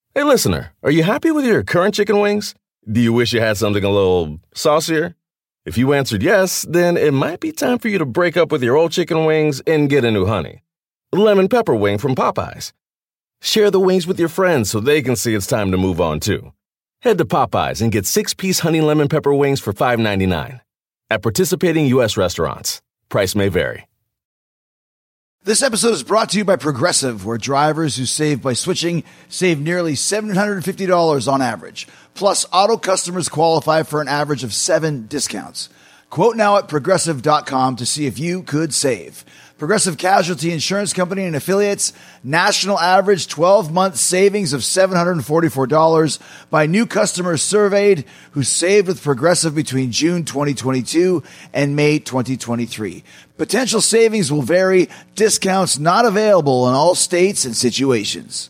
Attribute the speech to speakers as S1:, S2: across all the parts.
S1: Hey, listener, are you happy with your current chicken wings? Do you wish you had something a little saucier? If you answered yes, then it might be time for you to break up with your old chicken wings and get a new honey. Lemon pepper wing from Popeyes. Share the wings with your friends so they can see it's time to move on too. Head to Popeyes and get 6-piece honey lemon pepper wings for $5.99. At participating U.S. restaurants. Price may vary.
S2: This episode is brought to you by Progressive, where drivers who save by switching save nearly $750 on average. Plus, auto customers qualify for an average of 7 discounts. Quote now at Progressive.com to see if you could save. Progressive Casualty Insurance Company and Affiliates, national average 12-month savings of $744 by new customers surveyed who saved with Progressive between June 2022 and May 2023. Potential savings will vary. Discounts not available in all states and situations.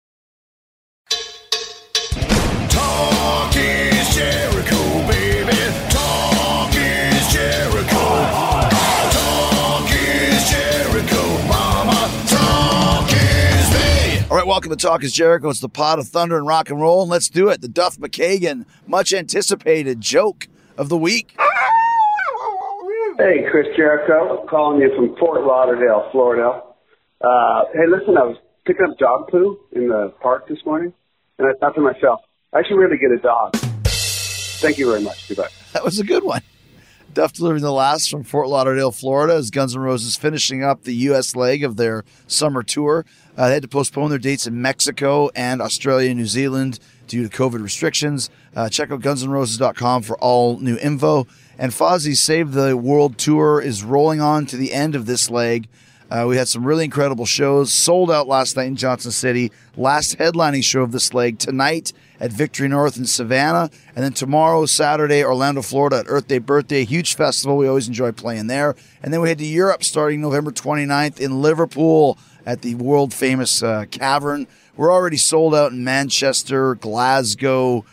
S3: Talk is Jericho, baby. Talk is Jericho. Talk is Jericho, mama. Talk is me.
S2: All right, welcome to Talk is Jericho. It's the pot of thunder and rock and roll. And let's do it. The Duff McKagan, much anticipated joke of the week.
S4: Hey, Chris Jericho, calling you from Fort Lauderdale, Florida. Hey, listen, I was picking up dog poo in the park this morning, and I thought to myself, I should really get a dog. Thank you very much. Goodbye.
S2: That was a good one. Duff delivering the last from Fort Lauderdale, Florida, as Guns N' Roses finishing up the U.S. leg of their summer tour. They had to postpone their dates in Mexico and Australia and New Zealand due to COVID restrictions. Check out gunsnroses.com for all new info. And Fozzie's Save the World Tour is rolling on to the end of this leg. We had some really incredible shows. Sold out last night in Johnson City. Last headlining show of this leg tonight at Victory North in Savannah. And then tomorrow, Saturday, Orlando, Florida at Earth Day Birthday. Huge festival. We always enjoy playing there. And then we head to Europe starting November 29th in Liverpool at the world-famous Cavern. We're already sold out in Manchester, Glasgow,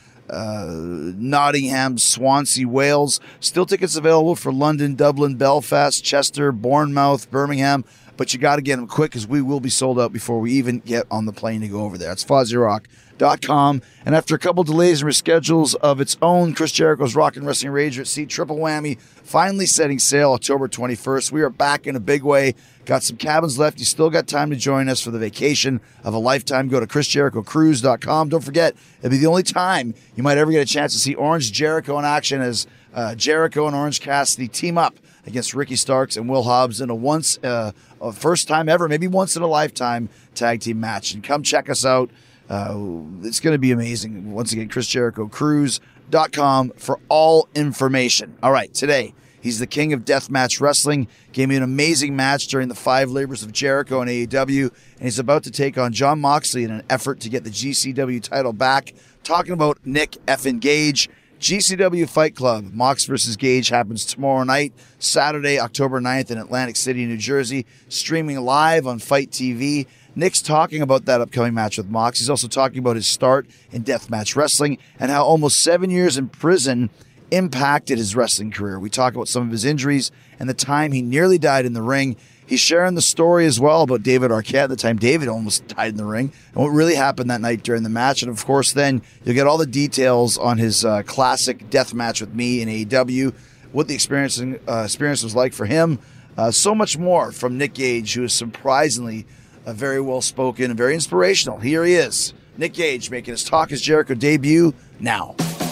S2: Nottingham, Swansea, Wales. Still tickets available for London, Dublin, Belfast, Chester, Bournemouth, Birmingham. But you got to get them quick because we will be sold out before we even get on the plane to go over there. It's FozzieRock.com. And after a couple delays and reschedules of its own, Chris Jericho's Rock and Wrestling Rager at Sea Triple Whammy finally setting sail October 21st. We are back in a big way. Got some cabins left. You still got time to join us for the vacation of a lifetime. Go to ChrisJerichoCruise.com. Don't forget, it'll be the only time you might ever get a chance to see Orange Jericho in action as Jericho and Orange Cassidy team up against Ricky Starks and Will Hobbs in a first time ever, maybe once in a lifetime tag team match. And come check us out. It's going to be amazing. Once again, ChrisJerichoCruise.com for all information. All right, today, he's the king of deathmatch wrestling. Gave me an amazing match during the 5 Labors of Jericho in AEW, and he's about to take on Jon Moxley in an effort to get the GCW title back. Talking about Nick effing Gage. GCW Fight Club, Mox vs. Gage, happens tomorrow night, Saturday, October 9th in Atlantic City, New Jersey, streaming live on Fight TV. Nick's talking about that upcoming match with Mox. He's also talking about his start in deathmatch wrestling and how almost 7 years in prison impacted his wrestling career. We talk about some of his injuries and the time he nearly died in the ring. He's sharing the story as well about David Arquette, the time David almost died in the ring, and what really happened that night during the match. And of course, then you'll get all the details on his classic death match with me in AEW, what the experience was like for him. So much more from Nick Gage, who is surprisingly very well-spoken and very inspirational. Here he is, Nick Gage, making his Talk is Jericho debut now.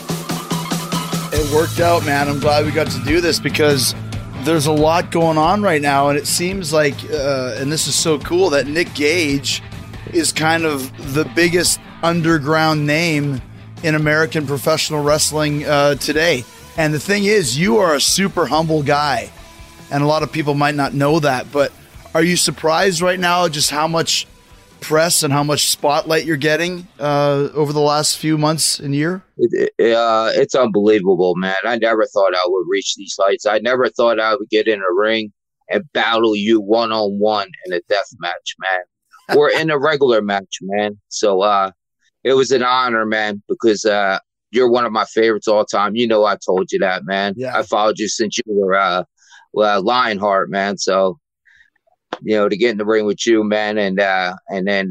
S2: It worked out, man. I'm glad we got to do this because there's a lot going on right now, and it seems like, and this is so cool, that Nick Gage is kind of the biggest underground name in American professional wrestling today. And the thing is, you are a super humble guy, and a lot of people might not know that, but are you surprised right now just how much press and how much spotlight you're getting over the last few months and year?
S5: It's unbelievable, man. I never thought I would reach these heights. I never thought I would get in a ring and battle you one-on-one in a death match, man, or in a regular match, man. So it was an honor, man, because you're one of my favorites all time. You know, I told you that, man. Yeah. I followed you since you were Lionheart, man. So to get in the ring with you, man. And then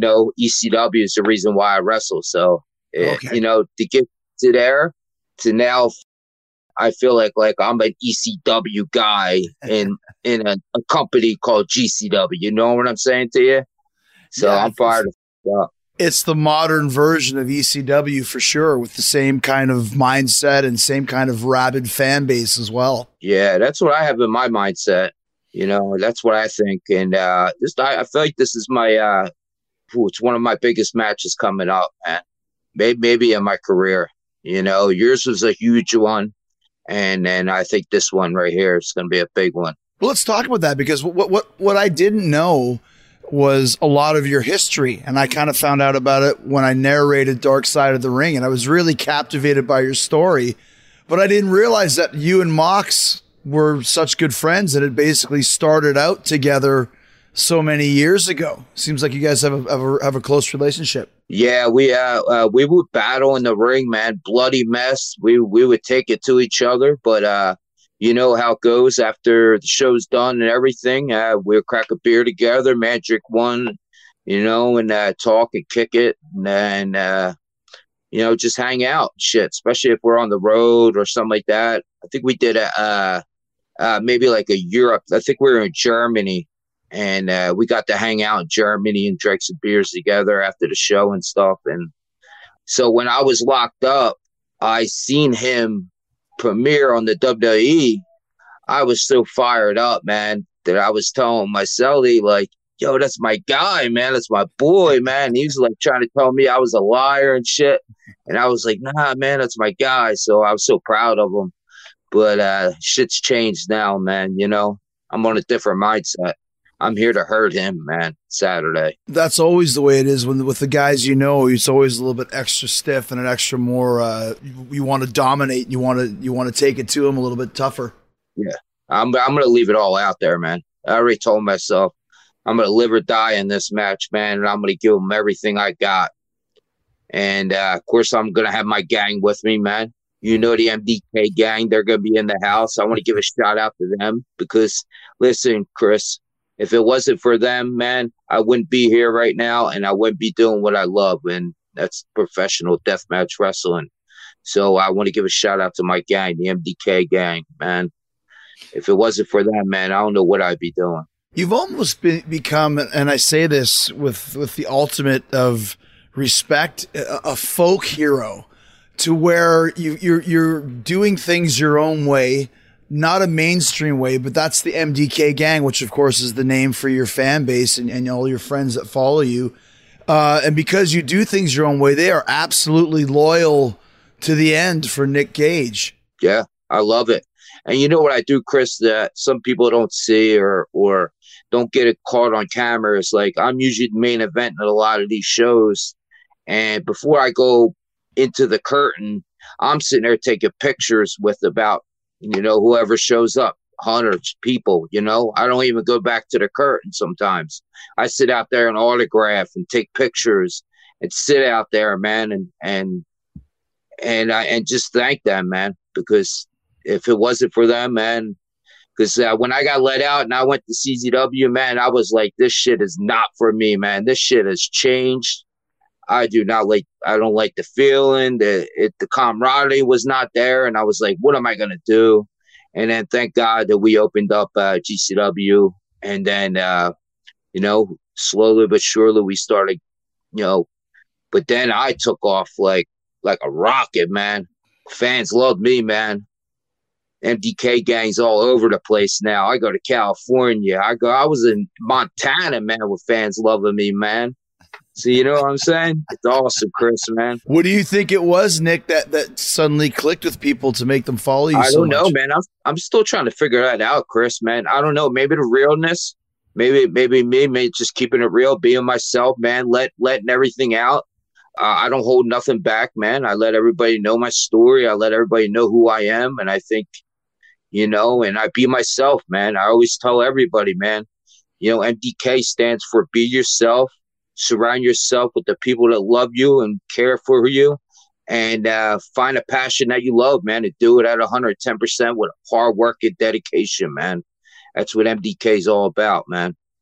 S5: ECW is the reason why I wrestle. So,
S2: Okay.
S5: To get to there, to now, I feel like I'm an ECW guy in a company called GCW. You know what I'm saying to you? So
S2: Yeah,
S5: I'm fired up.
S2: It's the modern version of ECW for sure, with the same kind of mindset and same kind of rabid fan base as well.
S5: Yeah, that's what I have in my mindset. That's what I think. And I feel like this is my it's one of my biggest matches coming up, man. Maybe in my career. Yours was a huge one. And I think this one right here is going to be a big one.
S2: Well, let's talk about that, because what I didn't know was a lot of your history, and I kind of found out about it when I narrated Dark Side of the Ring, and I was really captivated by your story, but I didn't realize that you and Mox were such good friends that it basically started out together so many years ago. Seems like you guys have a close relationship.
S5: Yeah, we would battle in the ring, man. Bloody mess. We would take it to each other, but you know how it goes after the show's done and everything. We'll crack a beer together, man, drink one, and talk and kick it, and just hang out, shit. Especially if we're on the road or something like that. I think we did maybe like a Europe. I think we were in Germany. And we got to hang out in Germany and drink some beers together after the show and stuff. And so when I was locked up, I seen him premiere on the WWE. I was so fired up, man, that I was telling my cellie, like, yo, that's my guy, man. That's my boy, man. He was like trying to tell me I was a liar and shit. And I was like, nah, man, that's my guy. So I was so proud of him. But shit's changed now, man. I'm on a different mindset. I'm here to hurt him, man, Saturday.
S2: That's always the way it is with the guys, it's always a little bit extra stiff and an extra more, you want to dominate. You want to take it to him a little bit tougher.
S5: Yeah. I'm going to leave it all out there, man. I already told myself I'm going to live or die in this match, man, and I'm going to give him everything I got. And, of course, I'm going to have my gang with me, man. The MDK gang, they're going to be in the house. I want to give a shout out to them because, listen, Chris, if it wasn't for them, man, I wouldn't be here right now, and I wouldn't be doing what I love, and that's professional deathmatch wrestling. So I want to give a shout out to my gang, the MDK gang, man. If it wasn't for them, man, I don't know what I'd be doing.
S2: You've almost become, and I say this with the ultimate of respect, a folk hero, to where you're doing things your own way. Not a mainstream way, but that's the MDK gang, which of course is the name for your fan base and all your friends that follow you. And because you do things your own way, they are absolutely loyal to the end for Nick Gage.
S5: Yeah, I love it. And you know what I do, Chris, that some people don't see or don't get it caught on camera is like I'm usually the main event in a lot of these shows. And before I go into the curtain, I'm sitting there taking pictures with about whoever shows up, hundreds of people, I don't even go back to the curtain sometimes. I sit out there and autograph and take pictures and sit out there, man, and just thank them, man, because if it wasn't for them, man, because when I got let out and I went to CZW, man, I was like, this shit is not for me, man. This shit has changed. I don't like the feeling. The camaraderie was not there. And I was like, what am I going to do? And then thank God that we opened up GCW. And then, slowly but surely we started, but then I took off like a rocket, man. Fans love me, man. MDK gangs all over the place now. I go to California. I was in Montana, man, with fans loving me, man. So you know what I'm saying? It's awesome, Chris, man.
S2: What do you think it was, Nick, that suddenly clicked with people to make them follow you?
S5: I don't know, man. I'm still trying to figure that out, Chris, man. I don't know. Maybe the realness. Maybe me just keeping it real, being myself, man. Letting everything out. I don't hold nothing back, man. I let everybody know my story. I let everybody know who I am, and I think, and I be myself, man. I always tell everybody, man. MDK stands for be yourself. Surround yourself with the people that love you and care for you, and find a passion that you love, man, and do it at 110% with hard work and dedication, man. That's what MDK is all about, man.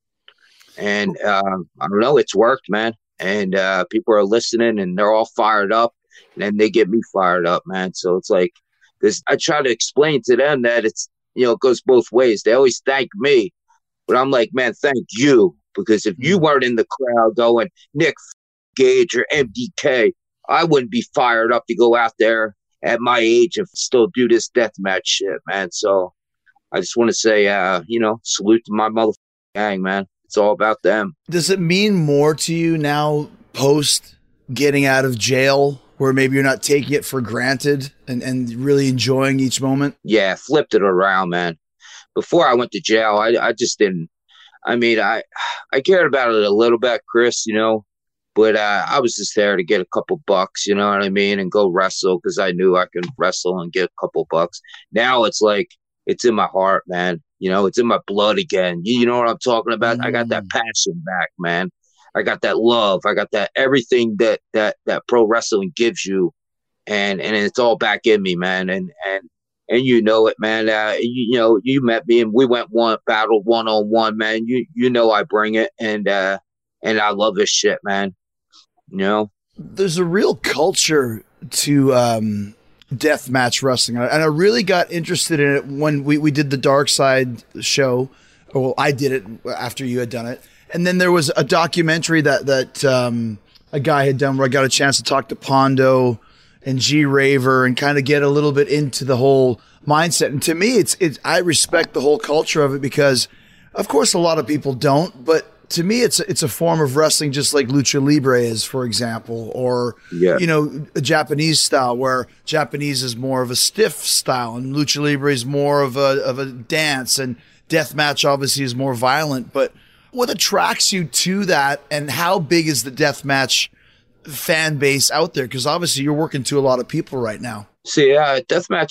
S5: And I don't know, it's worked, man. And people are listening, and they're all fired up, and then they get me fired up, man. So it's like, because I try to explain to them that it's, it goes both ways. They always thank me, but I'm like, man, thank you, because if you weren't in the crowd going, Nick Gage or MDK, I wouldn't be fired up to go out there at my age and still do this deathmatch shit, man. So I just want to say, salute to my motherfucking gang, man. It's all about them.
S2: Does it mean more to you now post getting out of jail, where maybe you're not taking it for granted and really enjoying each moment?
S5: Yeah, flipped it around, man. Before I went to jail, I just didn't. I mean, I cared about it a little bit, Chris, but I was just there to get a couple bucks, you know what I mean, and go wrestle because I knew I could wrestle and get a couple bucks. Now it's like, it's in my heart, man. It's in my blood again. You know what I'm talking about? I got that passion back, man. I got that love. I got that everything that pro wrestling gives you, and it's all back in me, man. And you know it, man. You met me and we went battle 1-on-1, man. You know I bring it, and I love this shit, man.
S2: There's a real culture to deathmatch wrestling, and I really got interested in it when we did the Dark Side show. Well, I did it after you had done it, and then there was a documentary that a guy had done where I got a chance to talk to Pondo and G Raver and kind of get a little bit into the whole mindset. And to me, it's I respect the whole culture of it, because of course a lot of people don't, but to me, it's a form of wrestling, just like Lucha Libre is, for example, or, a Japanese style, where Japanese is more of a stiff style and Lucha Libre is more of a dance, and deathmatch obviously is more violent. But what attracts you to that, and how big is the deathmatch fan base out there? Because obviously you're working to a lot of people right now.
S5: See, deathmatch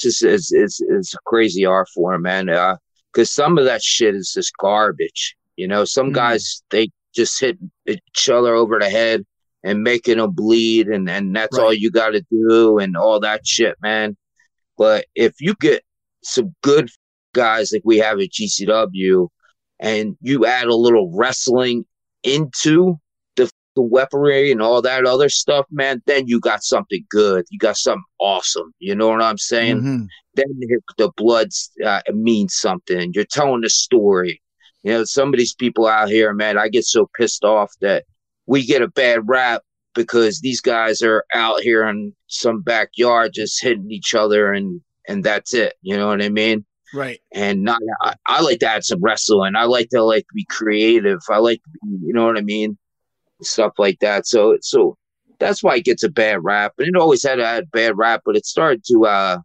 S5: is a crazy art form, man, because some of that shit is just garbage. Some guys, they just hit each other over the head and making them bleed, and that's all you got to do and all that shit, man. But if you get some good guys like we have at GCW, and you add a little wrestling into the weaponry and all that other stuff, man, then you got something good. You got something awesome. You know what I'm saying? Mm-hmm. Then the blood means something. You're telling the story. Some of these people out here, man, I get so pissed off that we get a bad rap because these guys are out here in some backyard just hitting each other, and that's it. You know what I mean?
S2: Right.
S5: And I like to add some wrestling. I like to be creative. I like to be, you know what I mean? Stuff like that. So that's why it gets a bad rap. And it always had a bad rap, but it started to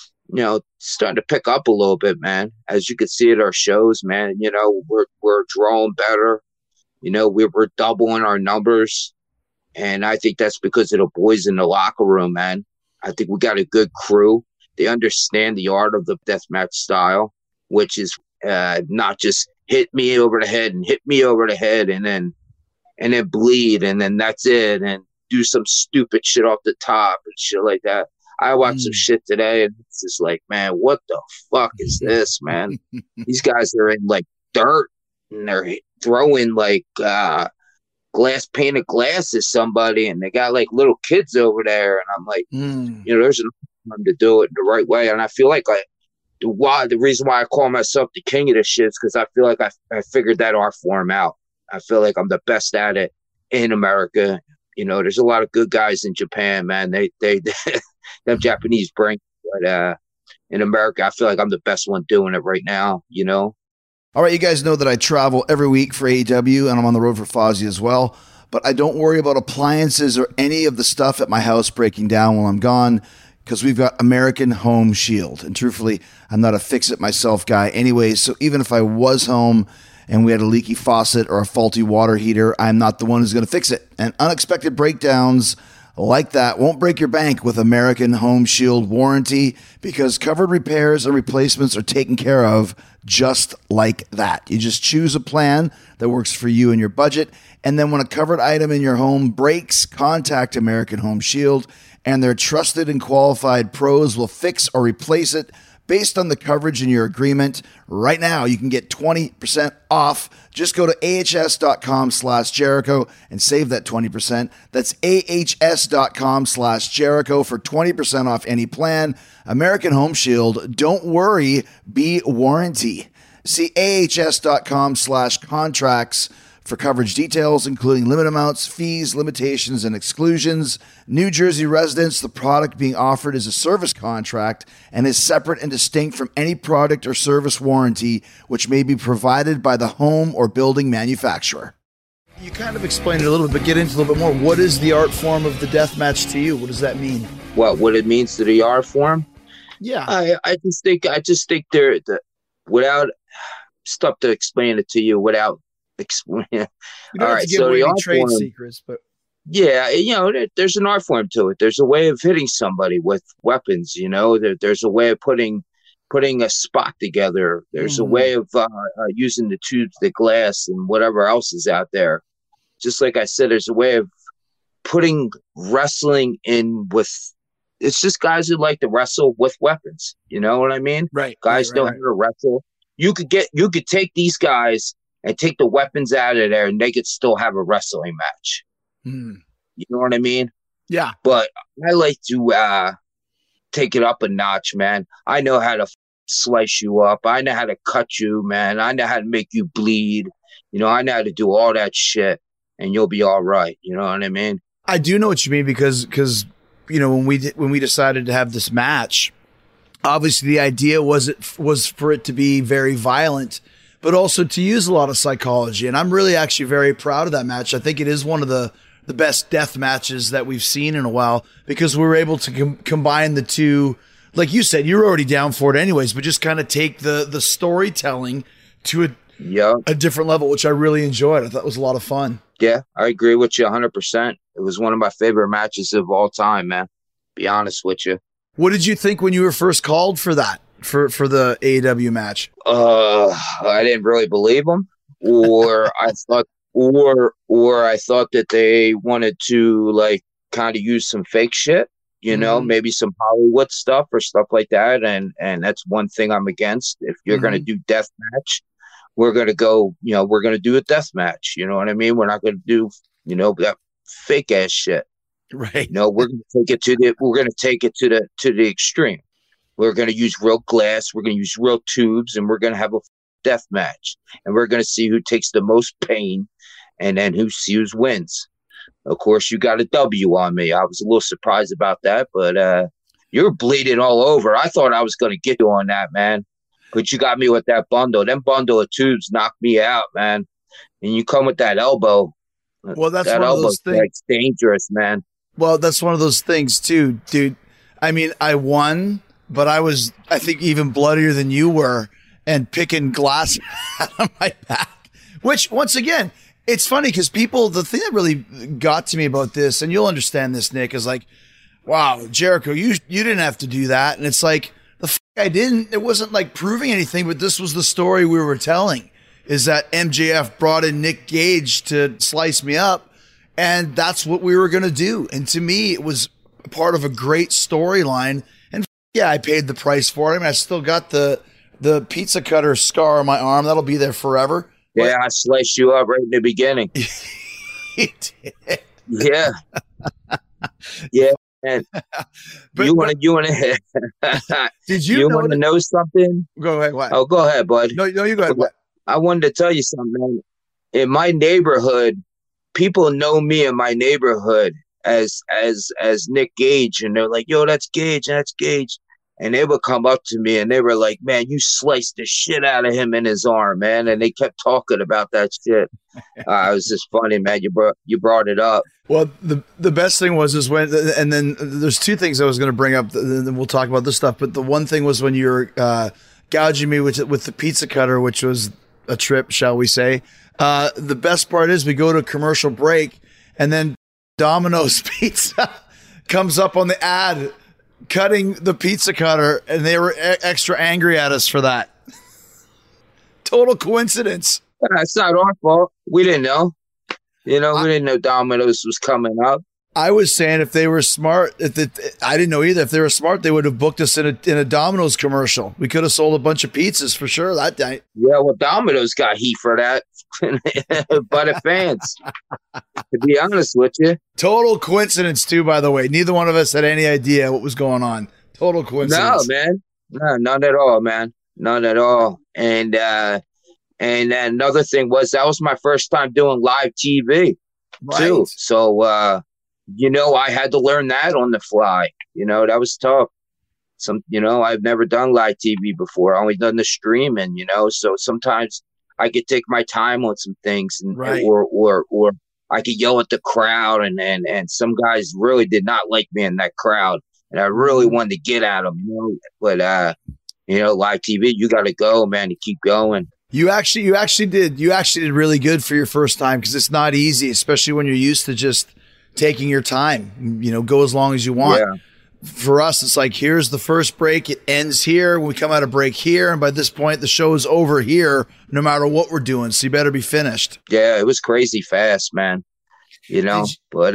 S5: starting to pick up a little bit, man. As you can see at our shows, man, we're drawing better. We're doubling our numbers. And I think that's because of the boys in the locker room, man. I think we got a good crew. They understand the art of the deathmatch style, which is not just hit me over the head and hit me over the head and then bleed, and then that's it, and do some stupid shit off the top and shit like that. I watched some shit today, and it's just like, man, what the fuck is this, man? These guys are in dirt, and they're throwing painted glass at somebody, and they got little kids over there, and I'm like, there's enough time to do it the right way. And I feel like the reason why I call myself the king of this shit is because I feel like I figured that art form out. I feel like I'm the best at it in America. There's a lot of good guys in Japan, man. They them Japanese bring, but in America, I feel like I'm the best one doing it right now.
S2: All right, you guys know that I travel every week for AEW, and I'm on the road for Fozzy as well. But I don't worry about appliances or any of the stuff at my house breaking down while I'm gone, because we've got American Home Shield. And truthfully, I'm not a fix-it-myself guy anyways, so even if I was home and we had a leaky faucet or a faulty water heater, I'm not the one who's going to fix it. And unexpected breakdowns like that won't break your bank with American Home Shield warranty, because covered repairs and replacements are taken care of just like that. You just choose a plan that works for you and your budget, and then when a covered item in your home breaks, contact American Home Shield, and their trusted and qualified pros will fix or replace it based on the coverage in your agreement. Right now, you can get 20% off. Just go to ahs.com/Jericho and save that 20%. That's ahs.com/Jericho for 20% off any plan. American Home Shield, don't worry, be warranty. See ahs.com/contracts for coverage details, including limit amounts, fees, limitations, and exclusions. New Jersey residents, the product being offered is a service contract and is separate and distinct from any product or service warranty, which may be provided by the home or building manufacturer. You kind of explained it a little bit, but get into a little bit more. What is the art form of the death match to you? What does that mean?
S5: What it means to the art form?
S2: Yeah.
S5: I just think they're without stuff to explain it to you without explaining.
S2: You don't have to give away any trade secrets, but
S5: yeah, there's an art form to it. There's a way of hitting somebody with weapons. There's a way of putting a spot together. There's a way of using the tubes, the glass, and whatever else is out there. Just like I said, there's a way of putting wrestling in with. It's just guys who like to wrestle with weapons. You know what I mean?
S2: Right.
S5: Guys know how to wrestle. You could take these guys and take the weapons out of there, and they could still have a wrestling match. You know what I mean?
S2: Yeah.
S5: But I like to take it up a notch, man. I know how to slice you up. I know how to cut you, man. I know how to make you bleed. I know how to do all that shit, and you'll be all right. You know what I mean?
S2: I do know what you mean because when we decided to have this match, obviously the idea was for it to be very violent, but also to use a lot of psychology. And I'm really actually very proud of that match. I think it is one of the best death matches that we've seen in a while because we were able to combine the two. Like you said, you're already down for it anyways, but just kind of take the storytelling to a different level, which I really enjoyed. I thought it was a lot of fun.
S5: Yeah, I agree with you 100%. It was one of my favorite matches of all time, man. Be honest with you.
S2: What did you think when you were first called for that, for the AEW match?
S5: I didn't really believe them, or I thought that they wanted to like kind of use some fake shit, maybe some Hollywood stuff or stuff like that. And that's one thing I'm against. If you're going to do death match, we're going to go, we're going to do a death match. You know what I mean? We're not going to do, that fake ass shit.
S2: Right.
S5: We're going to take it to the extreme. We're going to use real glass. We're going to use real tubes, and we're going to have a death match. And we're going to see who takes the most pain, and then who wins. Of course, you got a W on me. I was a little surprised about that, but you're bleeding all over. I thought I was going to get you on that, man. But you got me with that bundle. Them bundle of tubes knocked me out, man. And you come with that elbow.
S2: Well, that's one of those things.
S5: It's dangerous, man.
S2: Well, that's one of those things too, dude. I mean, I won, but I think, even bloodier than you were and picking glass out of my back. Which, once again, it's funny because the thing that really got to me about this, and you'll understand this, Nick, is like, wow, Jericho, you didn't have to do that. And it's like, I didn't. It wasn't like proving anything, but this was the story we were telling, is that MJF brought in Nick Gage to slice me up. And that's what we were going to do. And to me, it was part of a great storyline. And yeah, I paid the price for it. I mean, I still got the pizza cutter scar on my arm. That'll be there forever.
S5: Yeah, I sliced you up right in the beginning.
S2: You did.
S5: Yeah. Yeah. And you want to
S2: did you
S5: want to know something?
S2: Go ahead. What?
S5: Oh, go ahead, bud.
S2: No, you go ahead. What?
S5: I wanted to tell you something, man. In my neighborhood, people know me in my neighborhood as Nick Gage, and they're like, "Yo, that's Gage. And they would come up to me and they were like, "Man, you sliced the shit out of him in his arm, man." And they kept talking about that shit. It was just funny, man. You brought it up.
S2: Well, the best thing was when, and then there's two things I was going to bring up, then we'll talk about this stuff. But the one thing was when you were gouging me with the pizza cutter, which was a trip, shall we say. The best part is we go to a commercial break, and then Domino's Pizza comes up on the ad cutting the pizza cutter, and they were extra angry at us for that. Total coincidence.
S5: It's not our fault. We didn't know. We didn't know Domino's was coming up.
S2: I was saying if they were smart, I didn't know either. If they were smart, they would have booked us in a Domino's commercial. We could have sold a bunch of pizzas for sure that night.
S5: Yeah, well, Domino's got heat for that by the fans. To be honest with you,
S2: Total coincidence too, by the way. Neither one of us had any idea what was going on. Total
S5: no,
S2: coincidence.
S5: man, no, none at all, man, none at all. And another thing was that was my first time doing live TV too.
S2: Right.
S5: So I had to learn that on the fly. That was tough. I've never done live TV before. I only done the streaming. So sometimes I could take my time on some things,
S2: Right.
S5: or I could yell at the crowd, and some guys really did not like me in that crowd, and I really wanted to get at them. But live TV, you got to go, man, to keep going.
S2: You actually did really good for your first time because it's not easy, especially when you're used to just taking your time. Go as long as you want.
S5: Yeah.
S2: For us, it's like, here's the first break. It ends here. We come out of break here. And by this point, the show is over here, no matter what we're doing. So you better be finished.
S5: Yeah, it was crazy fast, man. But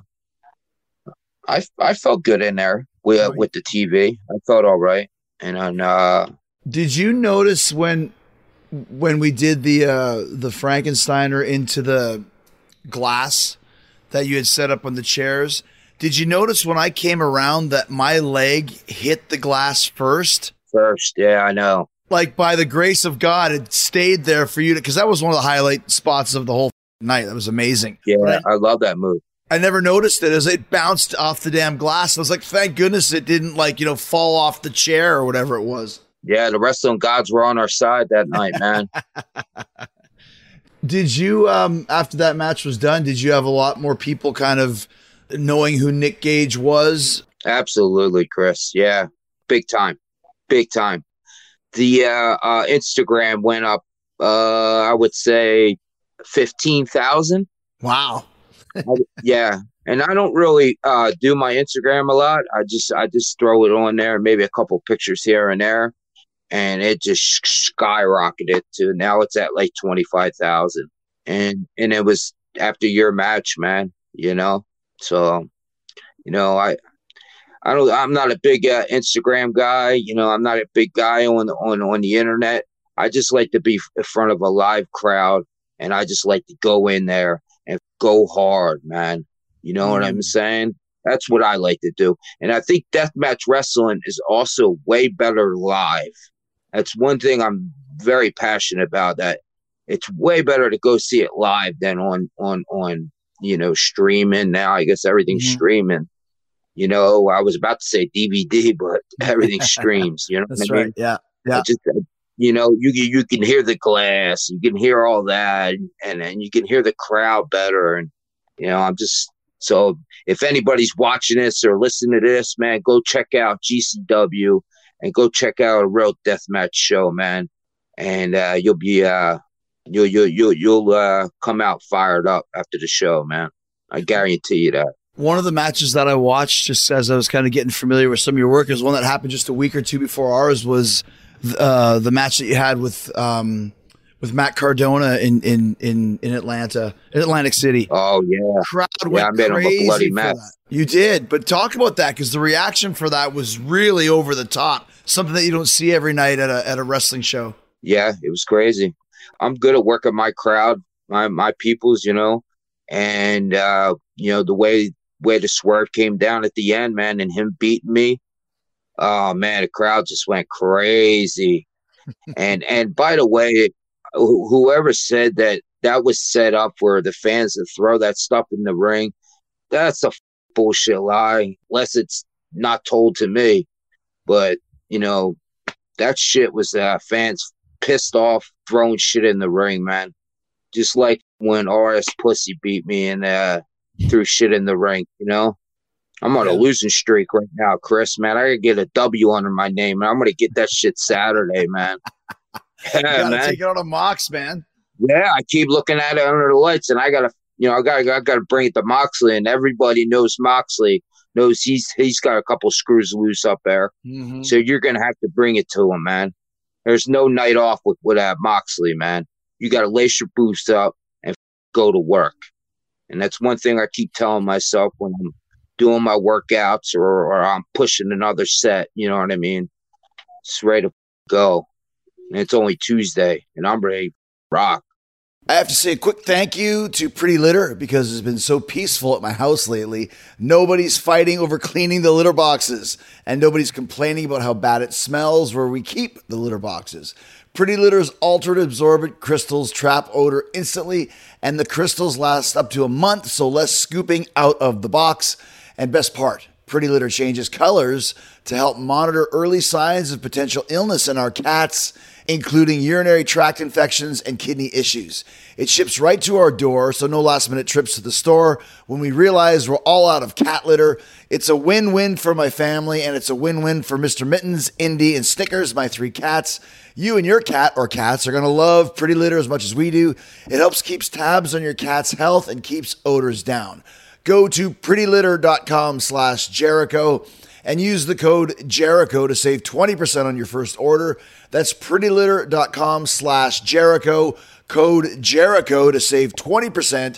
S5: I felt good in there with the TV. I felt all right. And
S2: did you notice when we did the Frankensteiner into the glass that you had set up on the chairs? Did you notice when I came around that my leg hit the glass first?
S5: First, yeah, I know.
S2: Like, by the grace of God, it stayed there for you because that was one of the highlight spots of the whole night. That was amazing.
S5: Yeah, I love that move.
S2: I never noticed it as it bounced off the damn glass. I was like, thank goodness it didn't fall off the chair or whatever it was.
S5: Yeah, the wrestling gods were on our side that night, man.
S2: Did you, after that match was done, did you have a lot more people kind of knowing who Nick Gage was?
S5: Absolutely, Chris. Yeah, big time. Big time. The Instagram went up, I would say 15,000.
S2: Wow.
S5: Yeah. And I don't really do my Instagram a lot. I just throw it on there, maybe a couple pictures here and there. And it just skyrocketed to now it's at like 25,000. And it was after your match, man, So, I'm not a big Instagram guy. I'm not a big guy on the internet. I just like to be in front of a live crowd, and I just like to go in there and go hard, man. You know what I'm saying? That's what I like to do. And I think deathmatch wrestling is also way better live. That's one thing I'm very passionate about, that it's way better to go see it live than on streaming. Now I guess everything's streaming. I was about to say DVD, but everything streams. You know
S2: That's
S5: what I
S2: right.
S5: mean?
S2: Yeah.
S5: You can hear the glass, you can hear all that, and you can hear the crowd better. And so if anybody's watching this or listening to this, man, go check out GCW and go check out a real deathmatch show, man. And you'll be you'll come out fired up after the show, man. I guarantee you that.
S2: One of the matches that I watched, just as I was kind of getting familiar with some of your work, is one that happened just a week or two before ours, was the match that you had with Matt Cardona in Atlanta, in Atlantic City.
S5: Oh yeah,
S2: Crowd went
S5: I made him
S2: crazy
S5: a bloody
S2: for
S5: mess.
S2: that. You did, but talk about that, because the reaction for that was really over the top. Something that you don't see every night at a wrestling show.
S5: Yeah, it was crazy. I'm good at working my crowd, my peoples, and the way the swerve came down at the end, man, and him beating me. Oh man, the crowd just went crazy. and by the way, whoever said that was set up for the fans to throw that stuff in the ring, that's a bullshit lie, unless it's not told to me. But that shit was fans pissed off throwing shit in the ring, man. Just like when RS Pussy beat me and threw shit in the ring, I'm on a losing streak right now, Chris, man. I gotta get a W under my name, and I'm gonna get that shit Saturday, man.
S2: You gotta take it on a Mox, man.
S5: Yeah, I keep looking at it under the lights, and I gotta bring it to Moxley, and everybody knows Moxley knows he's got a couple screws loose up there.
S2: Mm-hmm.
S5: So you're gonna have to bring it to him, man. There's no night off with Moxley, man. You gotta lace your boots up and go to work. And that's one thing I keep telling myself when I'm doing my workouts or I'm pushing another set. You know what I mean? It's ready to go. And it's only Tuesday, and I'm ready to rock.
S2: I have to say a quick thank you to Pretty Litter because it's been so peaceful at my house lately. Nobody's fighting over cleaning the litter boxes, and nobody's complaining about how bad it smells where we keep the litter boxes. Pretty Litter's altered absorbent crystals trap odor instantly, and the crystals last up to a month, so less scooping out of the box. And best part, Pretty Litter changes colors to help monitor early signs of potential illness in our cats, including urinary tract infections and kidney issues. It ships right to our door, so no last-minute trips to the store when we realize we're all out of cat litter. It's a win-win for my family, and it's a win-win for Mr. Mittens, Indy, and Snickers, my 3 cats. You and your cat or cats are going to love Pretty Litter as much as we do. It helps keeps tabs on your cat's health and keeps odors down. Go to prettylitter.com/Jericho and use the code Jericho to save 20% on your first order. That's prettylitter.com/Jericho, code Jericho to save 20%.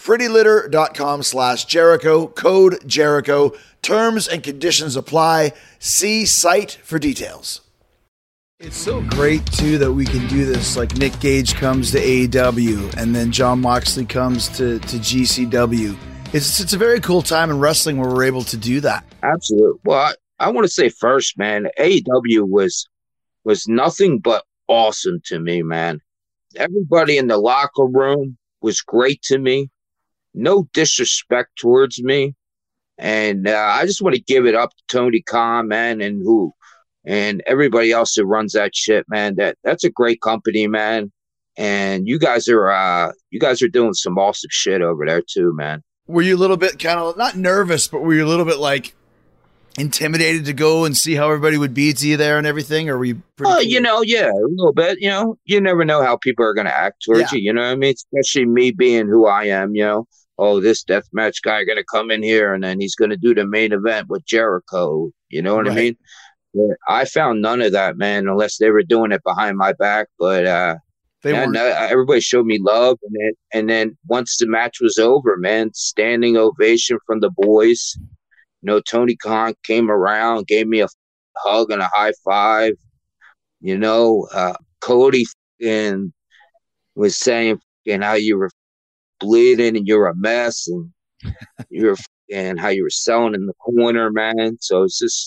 S2: prettylitter.com/Jericho, code Jericho. Terms and conditions apply. See site for details. It's so great, too, that we can do this. Like Nick Gage comes to AEW, and then Jon Moxley comes to GCW. It's a very cool time in wrestling where we're able to do that.
S5: Absolutely. Well, I want to say first, man, AEW was nothing but awesome to me, man. Everybody in the locker room was great to me. No disrespect towards me. And I just want to give it up to Tony Khan, man, and everybody else that runs that shit, man. That's a great company, man. And you guys are doing some awesome shit over there too, man.
S2: Were you a little bit kind of not nervous, but were you a little bit like intimidated to go and see how everybody would be to you there and everything? Or were you pretty cool?
S5: Yeah, a little bit. You never know how people are going to act towards you. You know what I mean? Especially me being who I am. Oh, this deathmatch guy going to come in here and then he's going to do the main event with Jericho. You know what I mean? But I found none of that, man, unless they were doing it behind my back. But everybody showed me love, and then once the match was over, man, standing ovation from the boys. Tony Khan came around, gave me a hug and a high five. Cody was saying how you were bleeding and you're a mess, and how you were selling in the corner, man. So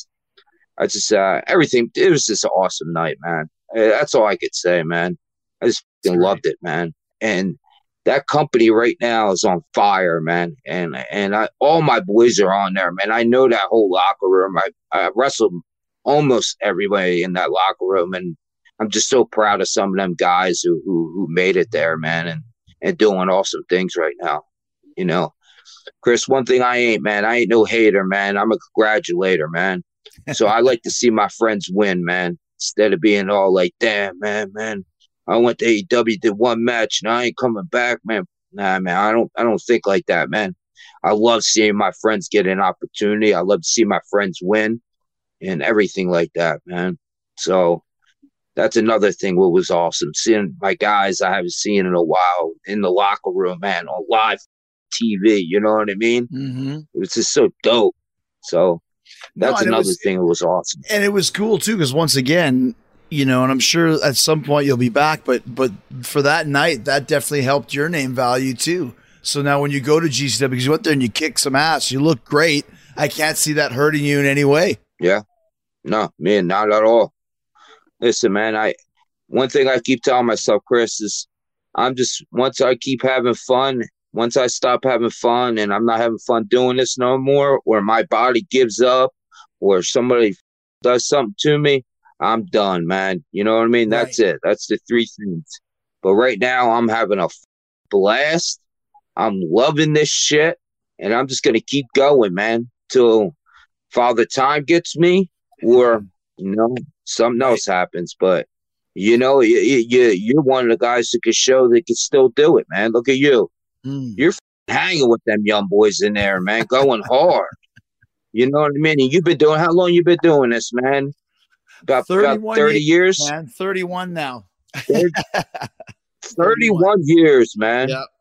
S5: everything. It was just an awesome night, man. That's all I could say, man. I just loved it, man. And that company right now is on fire, man. And all my boys are on there, man. I know that whole locker room. I wrestled almost everybody in that locker room, and I'm just so proud of some of them guys who made it there, man, and doing awesome things right now. Chris, one thing I ain't no hater, man. I'm a congratulator, man. So I like to see my friends win, man, instead of being all like, damn, man. I went to AEW, did one match, and I ain't coming back, man. Nah, man, I don't think like that, man. I love seeing my friends get an opportunity. I love to see my friends win and everything like that, man. So that's another thing what was awesome. Seeing my guys I haven't seen in a while in the locker room, man, on live TV, you know what I mean? Mm-hmm. It was just so dope. So that's another thing that was awesome.
S2: And it was cool, too, because once again, and I'm sure at some point you'll be back, but for that night, that definitely helped your name value too. So now when you go to GCW, because you went there and you kicked some ass, you look great. I can't see that hurting you in any way.
S5: Yeah. No, man, not at all. Listen, man, one thing I keep telling myself, Chris, is once I keep having fun, once I stop having fun and I'm not having fun doing this no more, or my body gives up, or somebody does something to me, I'm done, man. You know what I mean? Right. That's it. That's the 3 things. But right now, I'm having a blast. I'm loving this shit. And I'm just going to keep going, man, till Father Time gets me or, something else happens. But, you're one of the guys that can show that can still do it, man. Look at you. You're hanging with them young boys in there, man, going hard. You know what I mean? And how long you been doing this, man? About 30 years?
S2: Man, 31 now.
S5: 31 years, man.
S2: Yep.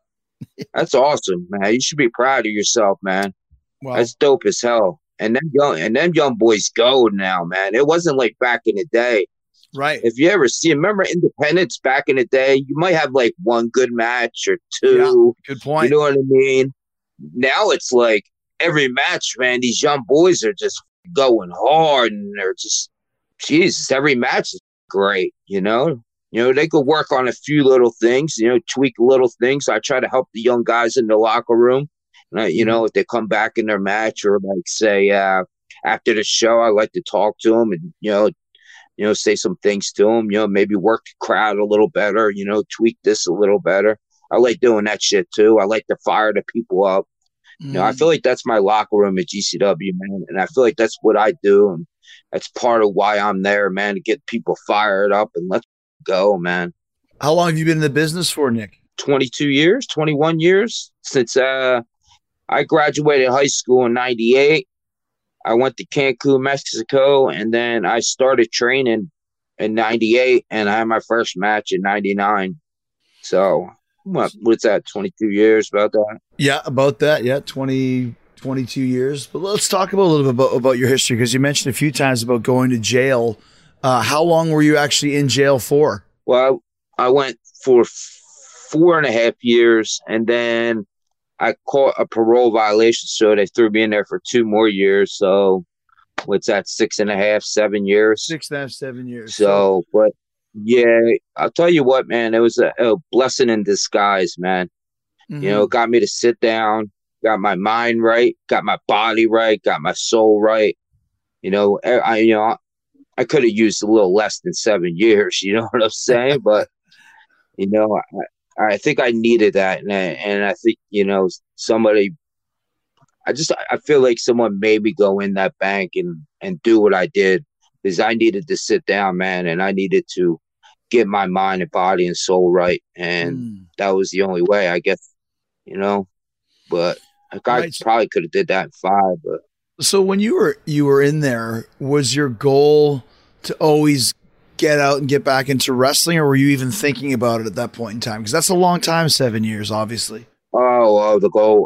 S5: That's awesome, man. You should be proud of yourself, man.
S2: Well,
S5: That's dope as hell. And them young boys go now, man. It wasn't like back in the day.
S2: right.
S5: If you ever see, remember Independence back in the day, you might have like one good match or
S2: Yeah,
S5: two.
S2: good
S5: You
S2: point.
S5: know what I mean? Now it's like every match, man, these young boys are just going hard and they're just, Jesus, every match is great, you know? You know, they could work on a few little things, you know, tweak little things. I try to help the young guys in the locker room. You know, if they come back in their match or like say after the show, I like to talk to them and, say some things to them, maybe work the crowd a little better, tweak this a little better. I like doing that shit too. I like to fire the people up. I feel like that's my locker room at GCW, man. And I feel like that's what I do. And that's part of why I'm there, man, to get people fired up and let's go, man.
S2: How long have you been in the business for, Nick?
S5: 22 years, 21 years since I graduated high school in 98. I went to Cancun, Mexico, and then I started training in 98, and I had my first match in 99. So, what's that, 22 years, about that?
S2: Yeah, about that. Yeah, 22 years. But let's talk a little bit about your history, because you mentioned a few times about going to jail. How long were you actually in jail for?
S5: Well, I went for 4.5 years, and then I caught a parole violation, so they threw me in there for 2 more years. So, what's that, 6.5, 7 years?
S2: 6.5, 7 years.
S5: So, but yeah, I'll tell you what, man, it was a blessing in disguise, man. It got me to sit down, got my mind right, got my body right, got my soul right. I could have used a little less than 7 years. You know what I'm saying? But I think I needed that, and I think somebody. I feel like someone made me go in that bank and do what I did, because I needed to sit down, man, and I needed to get my mind and body and soul right, and that was the only way, I guess. But I probably could have did that in 5. But
S2: so when you were in there, was your goal to always get out and get back into wrestling, or were you even thinking about it at that point in time? Because that's a long time, 7 years, obviously.
S5: The goal.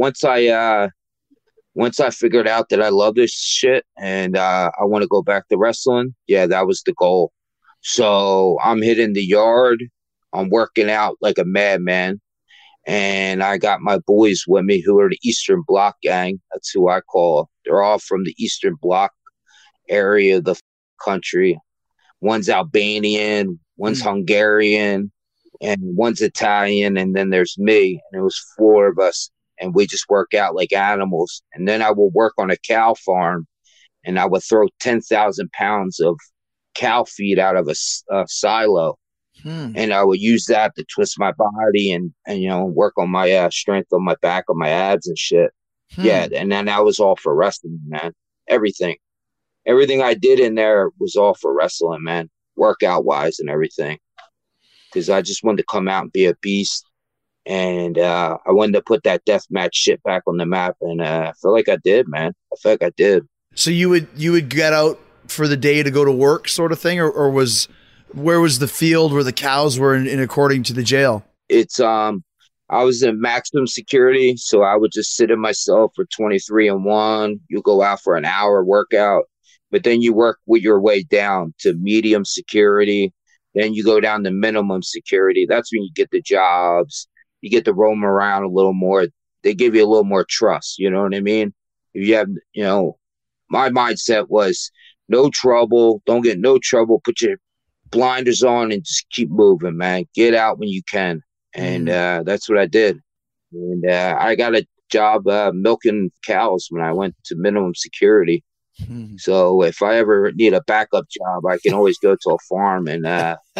S5: Once I figured out that I love this shit and I want to go back to wrestling, yeah, that was the goal. So I'm hitting the yard. I'm working out like a madman. And I got my boys with me who are the Eastern Bloc gang. That's who I call. They're all from the Eastern Bloc area of the country. One's Albanian, one's Hungarian, and one's Italian. And then there's me. And it was 4 of us. And we just work out like animals. And then I will work on a cow farm. And I would throw 10,000 pounds of cow feed out of a silo. And I would use that to twist my body and work on my strength on my back, on my abs and shit. Yeah, and then that was all for wrestling, man. Everything I did in there was all for wrestling, man. Workout wise and everything, because I just wanted to come out and be a beast, and I wanted to put that deathmatch shit back on the map, and I feel like I did, man. I feel like I did. So
S2: you would get out for the day to go to work, sort of thing, or where was the field where the cows were in according to the jail?
S5: It's I was in maximum security, so I would just sit in myself for 23-1. You go out for an hour workout, but then you work with your way down to medium security. Then you go down to minimum security. That's when you get the jobs. You get to roam around a little more. They give you a little more trust. You know what I mean? If you have, my mindset was no trouble. Don't get no trouble. Put your blinders on and just keep moving, man. Get out when you can. And that's what I did. And I got a job milking cows when I went to minimum security. So if I ever need a backup job, I can always go to a farm and